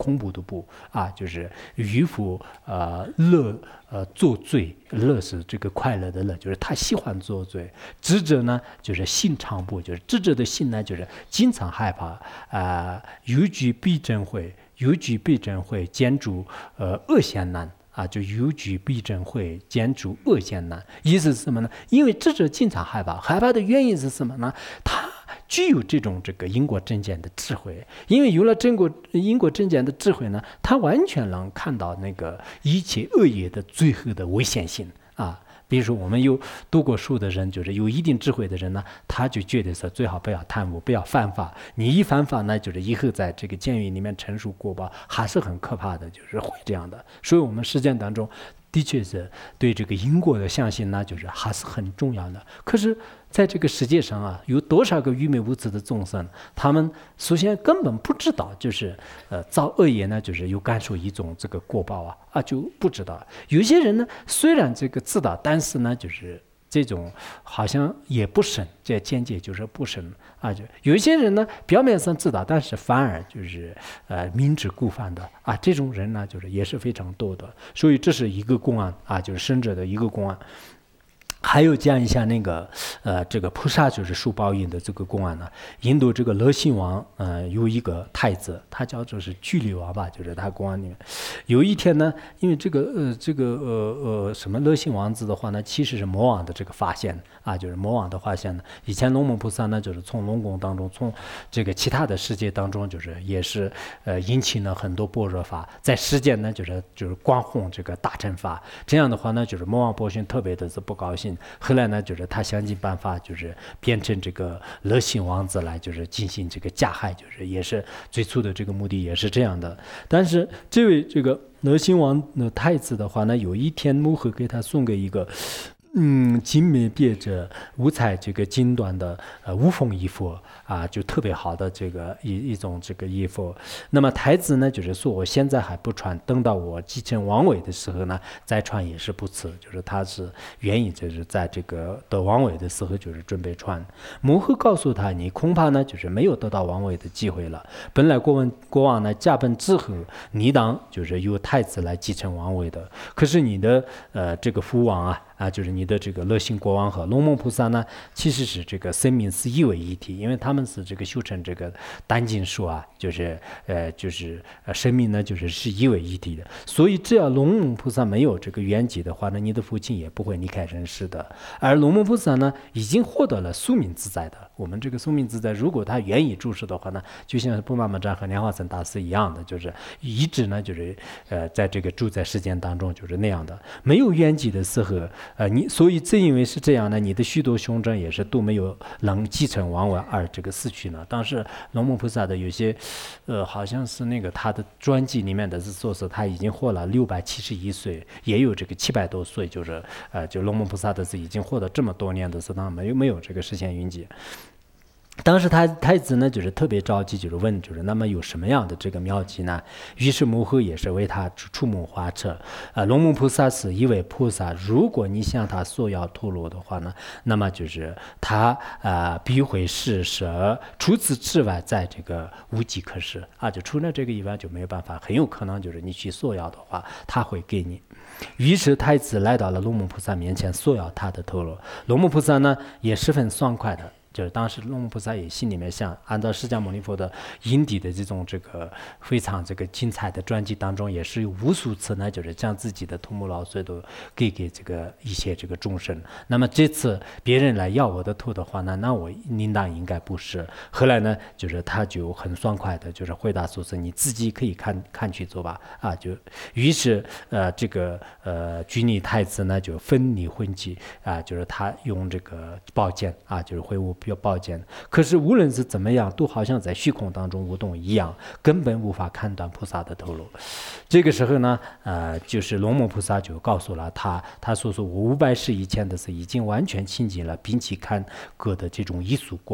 恐怖的怖啊，就是渔夫呃乐呃作罪，乐是这个快乐的乐，就是他喜欢作罪。智者呢就是心常怖，就是智者的心呢就是经常害怕啊、呃，有惧必争会，有惧必争会，兼诸呃恶险难。啊，就有惧必争会，兼诸恶险难。意思是什么呢？因为智者经常害怕，害怕的原因是什么呢？他具有这种这个因果正见的智慧，因为有了真果因果正见的智慧呢，他完全能看到那个一切恶业的最后的危险性啊。比如说，我们有读过书的人，就是有一定智慧的人呢，他就觉得说最好不要贪污，不要犯法。你一犯法呢，就是以后在这个监狱里面承受过报，还是很可怕的，就是会这样的。所以，我们实践当中的确是对这个因果的相信呢，就是还是很重要的。可是，在这个世界上啊，有多少个愚昧无知的众生，他们首先根本不知道，就是呃造恶业呢，就是有感受一种这个果报啊啊就不知道。有些人呢，虽然这个知道，但是呢，就是这种好像也不深，这见解就是不深啊。就有一些人呢，表面上知道，但是反而就是呃明知故犯的啊，这种人呢，就是也是非常多的。所以这是一个公案啊，就是生者的一个公案。还有讲一下那个呃，这个菩萨就是受报应的这个公案呢。印度这个乐信王，呃，有一个太子，他叫做是居里王吧，就是他公案里面。有一天呢，因为这个呃这个呃呃什么乐信王子的话呢，其实是魔王的这个发现啊，就是魔王的发现呢。以前龙母菩萨呢，就是从龙宫当中，从这个其他的世界当中，就是也是呃引起了很多般若法，在世间呢，就是就是光弘这个大乘法。这样的话呢，就是魔王波旬特别的是不高兴。后来呢，就是他想尽办法，就是变成这个乐信王子来，就是进行这个加害，就是也是最初的这个目的也是这样的。但是这位这个乐信王的太子的话呢，有一天母后给他送给一个嗯精美别致、五彩这个金短的呃无缝衣服啊，就特别好的这个一一种这个衣服。那么太子呢，就是说我现在还不穿，等到我继承王位的时候呢，再穿也是不迟。就是他是愿意，就是在这个得王位的时候，就是准备穿。母后告诉他，你恐怕呢，就是没有得到王位的机会了。本来国王国王呢驾崩之后，你当就是由太子来继承王位的。可是你的呃这个父王啊。啊，就是你的这个乐信国王和龙蒙菩萨呢，其实是这个生命是一为一体，因为他们是这个修成这个单净术啊，就是呃就是呃生命呢就是是一为一体的，所以只要龙蒙菩萨没有这个圆寂的话呢，你的父亲也不会离开人世的。而龙蒙菩萨呢，已经获得了宿命自在的。我们这个宿命自在，如果他愿意注释的话呢，就像布玛玛扎和莲花生大师一样的，就是一直呢就是呃在这个住在世间当中就是那样的，没有圆寂的时候。呃，你所以正因为是这样呢，你的许多兄长也是都没有能继承王位而这个死去呢。当时龙蒙菩萨的有些，呃，好像是那个他的传记里面的是说是他已经活了六百七十一岁，也有这个七百多岁，就是呃，就龙蒙菩萨的是已经活了这么多年的是他没有没有这个实现云集。当时他太子呢，就是特别着急，就是问，就是那么有什么样的这个妙计呢？于是母后也是为他出谋划策。啊，龙母菩萨是一位菩萨，如果你向他索要吐露的话呢，那么就是他啊必会施舍，除此之外，在这个无计可施啊，就除了这个以外就没有办法，很有可能就是你去索要的话，他会给你。于是太子来到了龙母菩萨面前索要他的吐露，龙母菩萨呢也十分爽快的。就是当时龙母菩萨也心里面想，按照释迦牟尼佛的因地的这种这个非常这个精彩的传记当中，也是无数次呢，就是将自己的土木老碎都给给这个一些这个众生。那么这次别人来要我的土的话呢，那我应当应该不是。后来呢，就是他就很爽快的，就是回答说是你自己可以看看去做吧。啊，就于是呃这个呃居尼太子呢就分离婚期啊，就是他用这个宝剑啊，就是挥舞。比较抱歉，可是无论是怎么样，都好像在虚空当中舞动一样，根本无法看断菩萨的头颅。这个时候呢，呃，就是龙母菩萨就告诉了他，他说说我五百世以前的是已经完全清净了，并且看各的这种异俗果报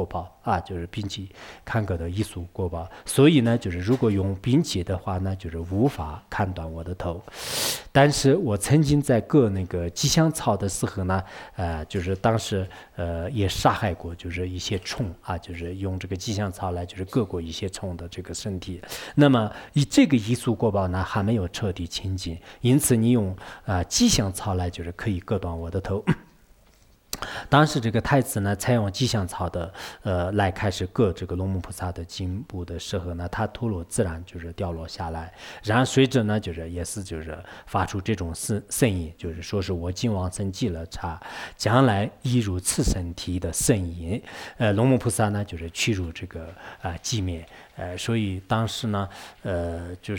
啊，就是并且看过的一束国宝。所以呢，就是如果用并且的话呢，就是无法砍断我的头。但是我曾经在割那个吉祥草的时候呢，呃，就是当时呃也杀害过，就是一些虫啊，就是用这个吉祥草来就是割过一些虫的这个身体。那么以这个一束国宝呢还没有彻底清净，因此你用啊、呃、吉祥草来就是可以割断我的头。当时这个太子呢，采用吉祥草的呃来开始割这个龙母菩萨的颈部的时候呢，他头颅自然就是掉落下来，然后随着呢就是也是就是发出这种声声音，就是说是我今往生极乐刹，将来亦如此身体的声音。呃，龙母菩萨呢就是去入这个啊寂灭，呃，所以当时呢，呃就是。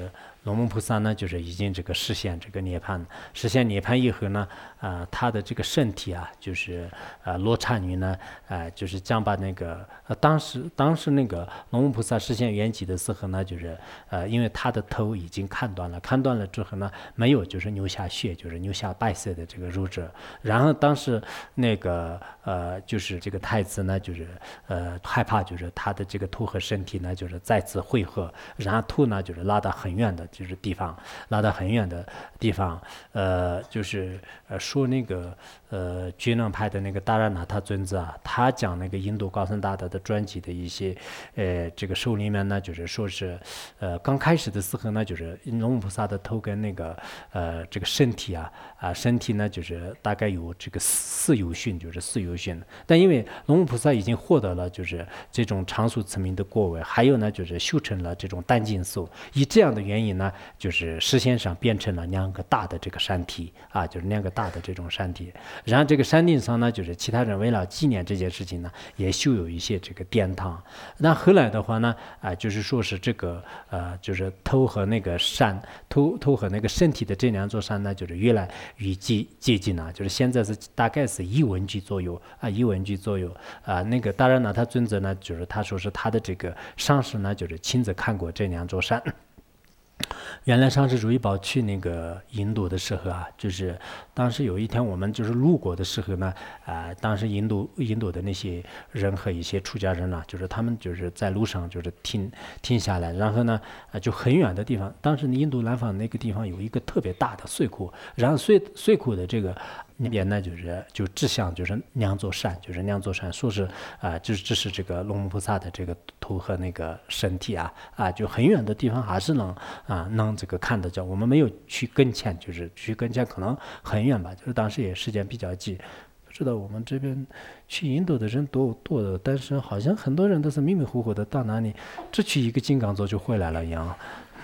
龙母菩萨呢，就是已经这个实现这个涅槃，实现涅槃以后呢，啊、呃，他的这个身体啊，就是呃罗刹女呢，呃，就是将把那个呃当时当时那个龙母菩萨实现圆寂的时候呢，就是呃因为他的头已经砍断了，砍断了之后呢，没有就是流下血，就是流下白色的这个乳汁，然后当时那个呃就是这个太子呢，就是呃害怕就是他的这个头和身体呢，就是再次汇合，然后头呢就是拉到很远的。就是地方拉到很远的地方，呃，就是呃说那个呃觉能派的那个达拉那他尊者啊，他讲那个印度高僧大德的传记的一些呃这个书里面呢，就是说是呃刚开始的时候呢，就是龙母菩萨的头跟那个呃这个身体啊啊身体呢，就是大概有这个四有训，就是四有训，但因为龙母菩萨已经获得了就是这种常数持名的果位，还有呢就是修成了这种单净素，以这样的原因呢。就是视线上变成了两个大的这个山体啊，就是两个大的这种山体。然后这个山顶上呢，就是其他人为了纪念这件事情呢，也修有一些这个殿堂。那后来的话呢，啊、呃，就是说是这个呃，就是头和那个山，头头和那个身体的这两座山呢，就是越来越接接近了。就是现在是大概是一文具左右啊，一文具左右啊。那个当然呢，他尊者呢，就是他说是他的这个上师呢，就是亲自看过这两座山。原来上次如意宝去那个印度的时候啊，就是当时有一天我们就是路过的时候呢，啊、呃，当时印度印度的那些人和一些出家人啊，就是他们就是在路上就是停停下来，然后呢，啊、呃，就很远的地方，当时印度南方那个地方有一个特别大的隧库，然后隧隧库的这个。那边呢，就是就指向就是两座山，就是两座山，说是啊、呃，就是这是这个龙母菩萨的这个头和那个身体啊啊，就很远的地方还是能啊能这个看得着。我们没有去跟前，就是去跟前可能很远吧，就是当时也时间比较急。不知道我们这边去印度的人多多的，但是好像很多人都是迷迷糊糊的，到哪里只去一个金刚座就回来了一样。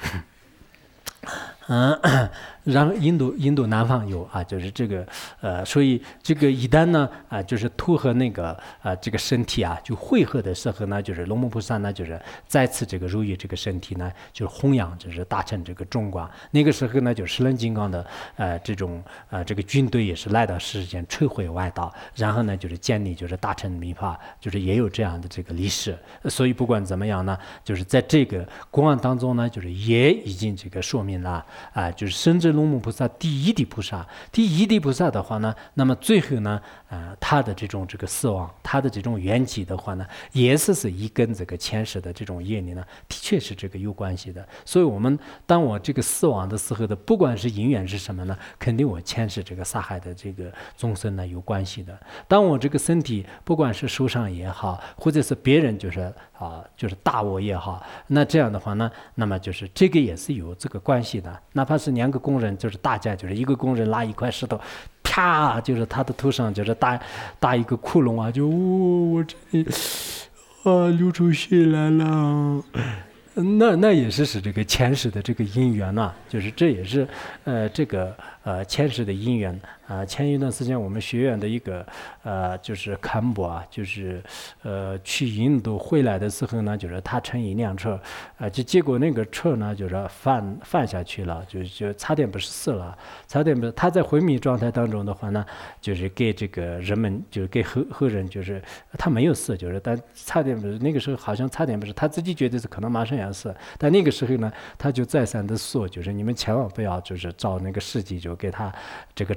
嗯，然后印度印度南方有啊，就是这个呃，所以这个一旦呢啊、呃，就是头和那个啊、呃、这个身体啊就汇合的时候呢，就是龙母菩萨呢就是再次这个入于这个身体呢，就是弘扬就是大乘这个中观。那个时候呢，就十轮金刚的呃这种呃这个军队也是来到世间摧毁外道，然后呢就是建立就是大乘密法，就是也有这样的这个历史。所以不管怎么样呢，就是在这个公案当中呢，就是也已经这个说明了。啊、呃，就是甚至龙母菩萨第一地菩萨，第一地菩萨的话呢，那么最后呢，呃，他的这种这个死亡，他的这种缘起的话呢，也是是一跟这个前世的这种业力呢，的确是这个有关系的。所以，我们当我这个死亡的时候的，不管是因缘是什么呢，肯定我前世这个杀害的这个众生呢有关系的。当我这个身体不管是受伤也好，或者是别人就是啊，就是打我也好，那这样的话呢，那么就是这个也是有这个关系的。哪怕是两个工人，就是打架，就是一个工人拉一块石头，啪，就是他的头上就是打打一个窟窿啊，就、哦、我这里啊流出血来了。那那也是是这个前世的这个因缘呐、啊，就是这也是呃这个呃前世的因缘啊、呃。前一段时间我们学院的一个呃就是堪布啊，就是呃去印度回来的时候呢，就是他乘一辆车，啊、呃，就结果那个车呢就是翻翻下去了，就就差点不是死了，差点不是他在昏迷状态当中的话呢，就是给这个人们就是给后后人就是他没有死，就是但差点不是那个时候好像差点不是他自己觉得是可能马上。是，但那个时候呢，他就再三的说，就是你们千万不要就是照那个事迹就给他这个惩罚，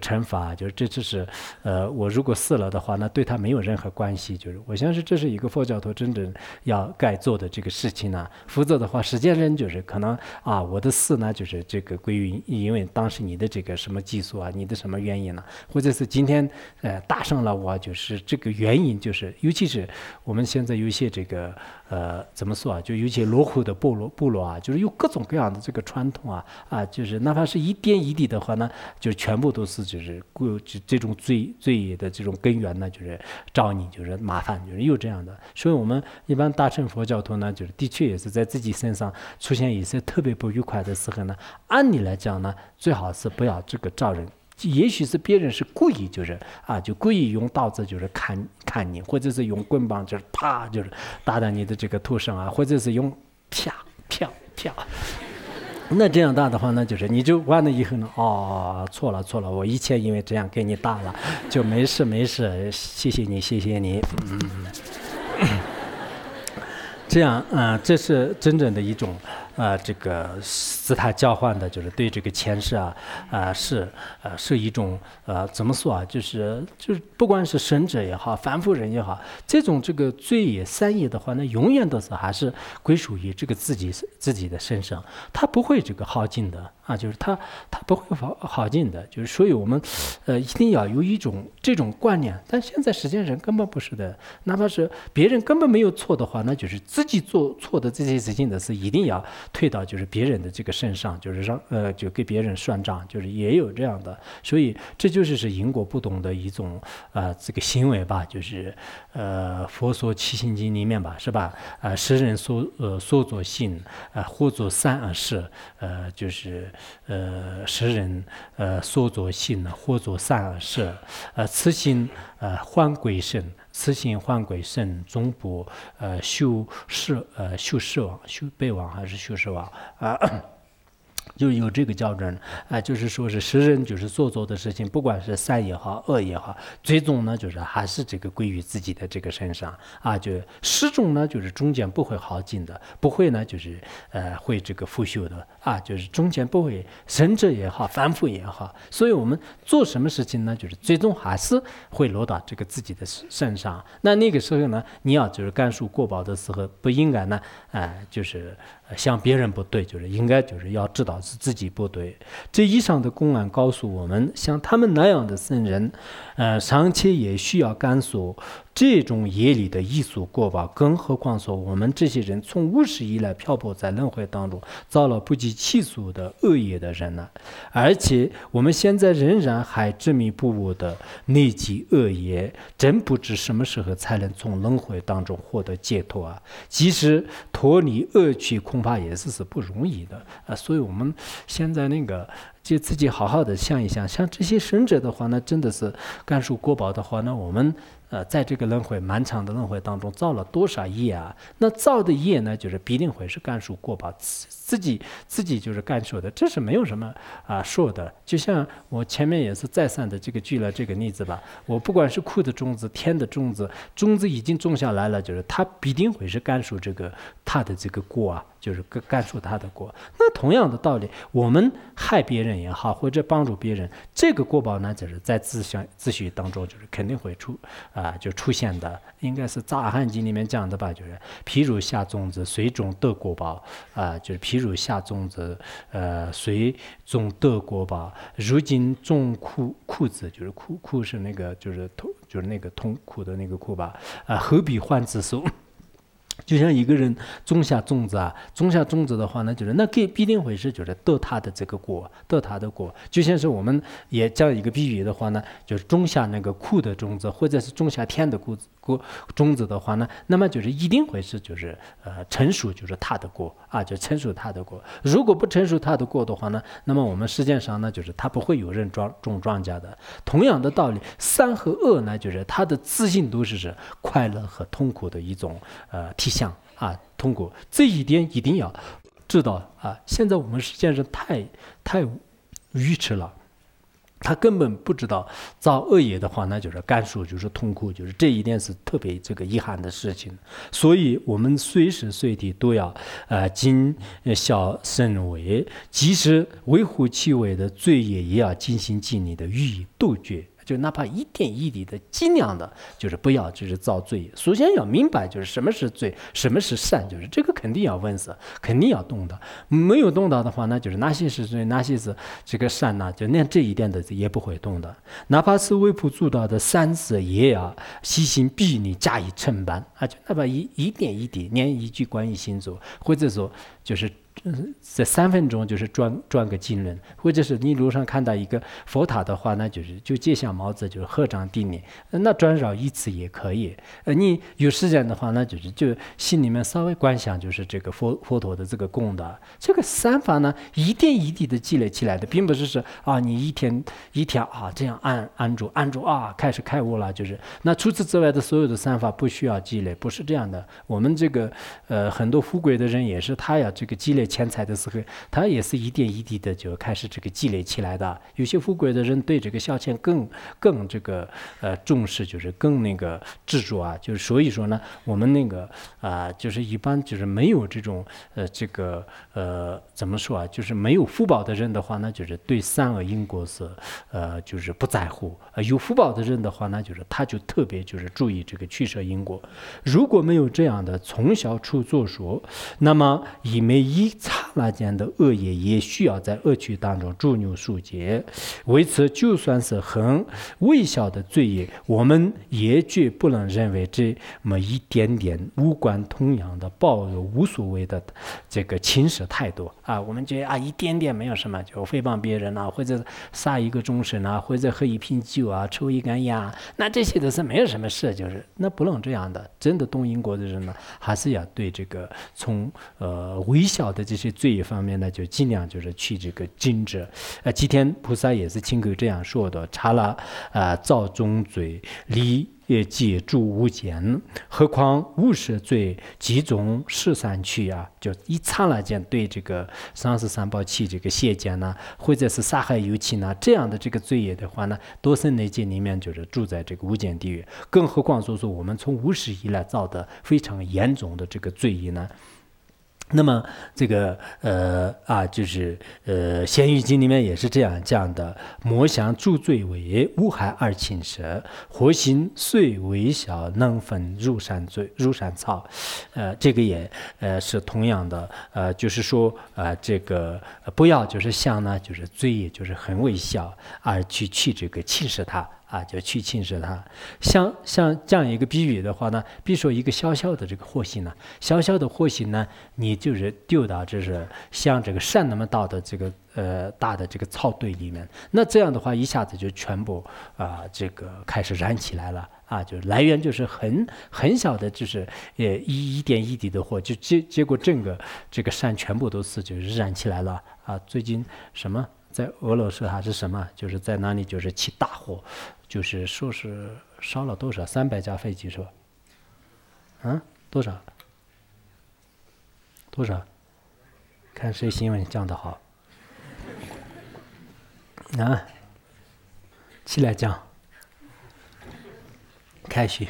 啊，就是这只是呃，我如果死了的话，那对他没有任何关系。就是我相信这是一个佛教徒真正要该做的这个事情呢。否则的话，时间人就是可能啊，我的死呢就是这个归于因为当时你的这个什么技术啊，你的什么原因呢、啊，或者是今天呃打胜了我，就是这个原因就是，尤其是我们现在有一些这个呃怎么说啊，就有些落后的部落部落啊，就是有各种各样的这个传统啊啊，就是哪怕是一点一滴的话呢，就全部都是就是过这种罪罪的这种根源呢，就是找你就是麻烦，就是有这样的。所以我们一般大乘佛教徒呢，就是的确也是在自己身上出现一些特别不愉快的时候呢，按理来讲呢，最好是不要这个招人。也许是别人是故意就是啊，就故意用刀子就是砍砍你，或者是用棍棒就是啪就是打到你的这个头上啊，或者是用啪啪啪。那这样打的话呢，就是你就完了以后呢，哦，错了错了，我以前因为这样给你打了，就没事没事，谢谢你谢谢你，嗯，这样啊、呃，这是真正的一种。呃，这个姿态交换的，就是对这个前世啊，啊、呃、是呃是一种呃怎么说啊，就是就是不管是神者也好，凡夫人也好，这种这个罪业善业的话，那永远都是还是归属于这个自己自己的身上，他不会这个耗尽的啊，就是他他不会耗耗尽的，就是所以我们呃一定要有一种这种观念，但现在实际上人根本不是的，哪怕是别人根本没有错的话，那就是自己做错的这些事情的是一定要。推到就是别人的这个身上，就是让呃就给别人算账，就是也有这样的，所以这就是是因果不懂的一种呃这个行为吧，就是呃佛说七心经里面吧，是吧？呃十人所呃所作性，呃或作三恶事，呃就是呃十人呃所作性呢，或作三恶事，呃此心呃还归身。此心还归身，总不呃修世呃修世王修备王还是修世王啊？就有这个标准啊、呃，就是说是世人就是所做的事情，不管是善也好，恶也好，最终呢就是还是这个归于自己的这个身上啊，就始终呢就是中间不会耗尽的，不会呢就是呃会这个腐朽的啊，就是中间不会神者也好，凡夫也好，所以我们做什么事情呢，就是最终还是会落到这个自己的身上。那那个时候呢，你要就是感受过报的时候，不应该呢，呃，就是向别人不对，就是应该就是要知道。是自己不对。这以上的公案告诉我们，像他们那样的僧人，呃，尚且也需要感受这种业力的艺术过报，更何况说我们这些人从无始以来漂泊在轮回当中，造了不计其数的恶业的人呢？而且我们现在仍然还执迷不悟的内积恶业，真不知什么时候才能从轮回当中获得解脱啊！即使脱离恶趣，恐怕也是是不容易的啊！所以我们现在那个。就自己好好的想一想，像这些神者的话呢，真的是感受过报的话呢，我们呃在这个轮回漫长的轮回当中造了多少业啊？那造的业呢，就是必定会是感受过报，自己自己就是感受的，这是没有什么啊、呃、说的。就像我前面也是再三的这个举了这个例子吧，我不管是苦的种子、甜的种子，种子已经种下来了，就是它必定会是感受这个它的这个果啊。就是感受他的果。那同样的道理，我们害别人也好，或者帮助别人，这个果报呢，就是在自相自序当中，就是肯定会出啊、呃，就出现的。应该是《杂汉经》里面讲的吧，就是譬如下种子，随种得果报啊、呃，就是譬如下种子，呃，随种得果报。如今种苦苦子，就是苦苦是那个就是痛，就是那个痛苦的那个苦吧，啊、呃，何必换子数？就像一个人种下种子啊，种下种子的话呢，就是那给必定会是就是得他的这个果，得他的果。就像是我们也这样一个比喻的话呢，就是种下那个苦的种子，或者是种下甜的果果种子的话呢，那么就是一定会是就是呃成熟就是他的果啊，就成熟他的果。如果不成熟他的果的话呢，那么我们实际上呢，就是他不会有人庄种庄稼的。同样的道理，善和恶呢，就是他的自信都是是快乐和痛苦的一种呃。体相啊，通过这一点一定要知道啊！现在我们实际上是太太愚痴了， 他根本不知道造恶业的话，那就是感受，就是痛苦，就是这一点是特别这个遗憾的事情。所以，我们随时随地都要呃谨小慎微，即使微乎其微的罪业，也要尽心尽力的予以杜绝。就哪怕一点一滴的，尽量的，就是不要就是造罪。首先要明白，就是什么是罪，什么是善，就是这个肯定要问死，肯定要动的。没有动到的话，那就是哪些是罪，哪些是这个善呢？就连这一点的也不会动的。哪怕是微不足道的善事，也要细心砥砺加以承办啊！就哪怕一一点一滴，连一句关于心咒，或者说就是。这三分钟就是转转个经轮，或者是你路上看到一个佛塔的话，那就是就接下毛子，就是合掌顶礼，那转绕一次也可以。呃，你有时间的话，那就是就心里面稍微观想，就是这个佛佛陀的这个功德。这个三法呢，一点一滴的积累起来的，并不是说啊，你一天一天啊这样按按住按住啊，开始开悟了，就是那除此之外的所有的三法不需要积累，不是这样的。我们这个呃很多富贵的人也是，他要这个积累钱财的时候，他也是一点一滴的就开始这个积累起来的。有些富贵的人对这个消遣更更这个呃重视，就是更那个执着啊。就是所以说呢，我们那个啊、呃，就是一般就是没有这种呃这个呃怎么说啊，就是没有福报的人的话呢，就是对善恶因果是呃就是不在乎。呃，有福报的人的话呢，就是他就特别就是注意这个取舍因果。如果没有这样的从小处作说，那么以每一刹那间的恶业也需要在恶趣当中注入数劫，为此就算是很微小的罪业，我们也绝不能认为这么一点点无关痛痒的抱有无所谓的这个轻视态度啊。我们觉得啊一点点没有什么，就诽谤别人啊，或者杀一个众生啊，或者喝一瓶酒啊，抽一根烟啊，那这些都是没有什么事，就是那不能这样的。真的懂因果的人呢，还是要对这个从呃微小的这些罪业方面呢，就尽量就是去这个精致。呃，吉天菩萨也是亲口这样说的：查了啊、呃，造中罪，离业界诸无间，何况无始罪，集中十三趣啊！就一刹那间对这个三十三宝器这个邪见呢，或者是杀害有情呢，这样的这个罪业的话呢，多生内界里面就是住在这个无间地狱。更何况说说我们从无始以来造的非常严重的这个罪业呢？那么这个呃啊，就是呃《咸鱼经》里面也是这样讲的：莫想诸罪为无害而轻舍，或心虽微小，能分入山罪入山草。呃，这个也呃是同样的，呃，就是说呃这个不要就是想呢，就是罪业就是很微小，而去去这个轻视它。啊，就去轻视它。像像这样一个比喻的话呢，比如说一个小小的这个火星呢，小小的火星呢，你就是丢到就是像这个山那么大的这个呃大的这个草堆里面，那这样的话一下子就全部啊、呃、这个开始燃起来了啊，就来源就是很很小的，就是呃一一点一滴的火，就结结果整个这个山全部都是就是燃起来了啊。最近什么？在俄罗斯还是什么，就是在那里就是起大火，就是说是烧了多少三百架飞机是吧？啊，多少？多少？看谁新闻讲得好啊？起来讲，开始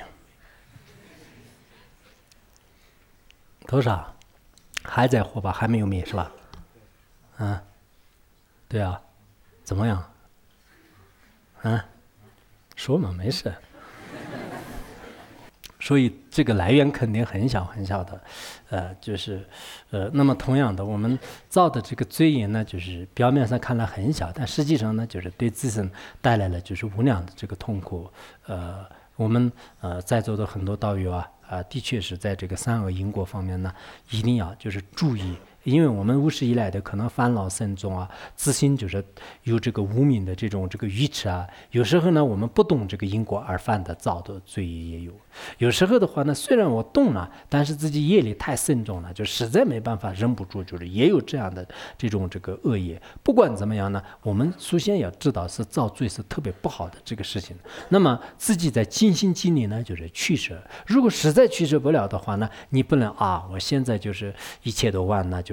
多少？还在火吧？还没有灭是吧？啊？对啊，怎么样？啊，说嘛，没事。所以这个来源肯定很小很小的，呃，就是呃，那么同样的，我们造的这个罪业呢，就是表面上看来很小，但实际上呢，就是对自身带来了就是无量的这个痛苦。呃，我们呃在座的很多道友啊，啊、呃，的确是在这个善恶因果方面呢，一定要就是注意。因为我们无始以来的可能烦恼深重啊，自心就是有这个无明的这种这个愚痴啊，有时候呢我们不懂这个因果而犯的造的罪业也有，有时候的话呢，虽然我懂了，但是自己业力太深重了，就实在没办法忍不住，就是也有这样的这种这个恶业。不管怎么样呢，我们首先要知道是造罪是特别不好的这个事情，那么自己在尽心尽力呢就是取舍，如果实在取舍不了的话呢，你不能啊我现在就是一切都完了，就是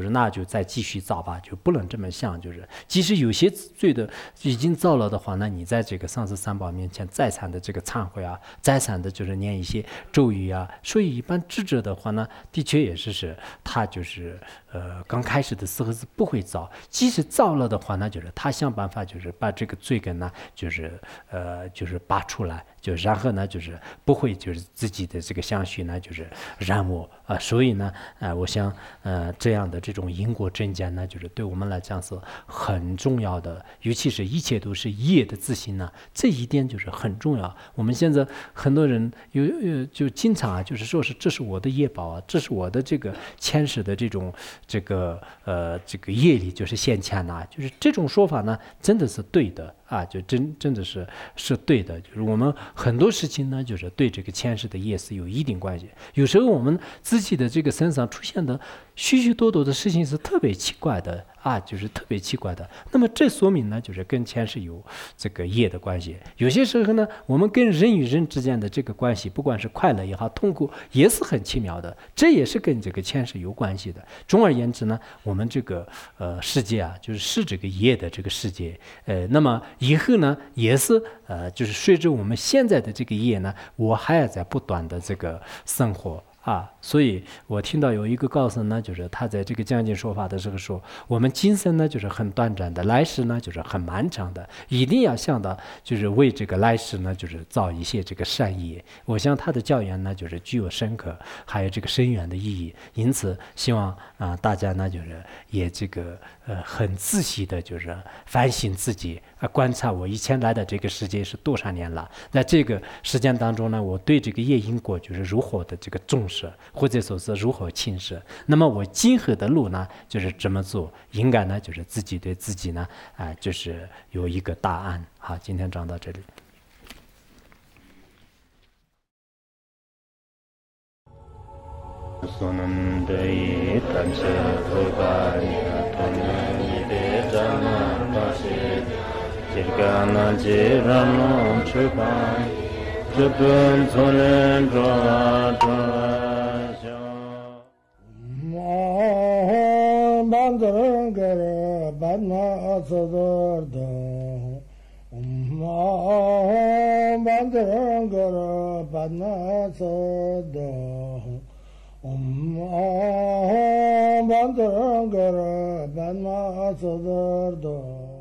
就是那就再继续造吧，就不能这么想，就是即使有些罪的已经造了的话，那你在这个上师三宝面前再三的这个忏悔啊，再三的就是念一些咒语啊。所以一般智者的话呢，的确也是是他就是呃刚开始的时候是不会造，即使造了的话呢，就是他想办法就是把这个罪根呢就是呃就是拔出来，就然后呢就是不会就是自己的这个相续呢就是染我啊、呃，所以呢啊、呃、我想呃这样的这种因果正见呢，就是对我们来讲是很重要的，尤其是一切都是业的自性呢，这一点就是很重要。我们现在很多人有有就经常啊，就是说是这是我的业报啊，这是我的这个前世的这种这个呃这个业力就是现前呐、啊，就是这种说法呢，真的是对的啊，就真真的是是对的。就是我们很多事情呢，就是对这个前世的业是有一定关系。有时候我们自己的这个身上出现的许许多多的事情是特别奇怪的啊，就是特别奇怪的。那么这说明呢，就是跟前世有这个业的关系。有些时候呢，我们跟人与人之间的这个关系，不管是快乐也好，痛苦也是很奇妙的，这也是跟这个前世有关系的。总而言之呢，我们这个呃世界啊，就是是这个业的这个世界，呃，那么以后呢，也是呃，就是随着我们现在的这个业呢，我还要在不断的这个生活。啊，所以我听到有一个高僧呢，就是他在这个讲经说法的时候说，我们今生呢就是很短暂的，来世呢就是很漫长的，一定要想到就是为这个来世呢就是造一些这个善业。我想他的教言呢就是具有深刻还有这个深远的意义，因此希望啊、呃、大家呢就是也这个呃很仔细的就是反省自己啊、呃，观察我以前来的这个世界是多少年了，在这个时间当中呢，我对这个业因果就是如何的这个重视。或者说是如何轻视，那么我今后的路呢，就是这么做，应该呢，就是自己对自己呢，啊、呃，就是有一个答案。好，今天讲到这里。 这本从人转转向，啊，班德人格尔班纳斯德的，啊，班德人格尔班纳斯的，啊，班德人格尔班纳斯德的。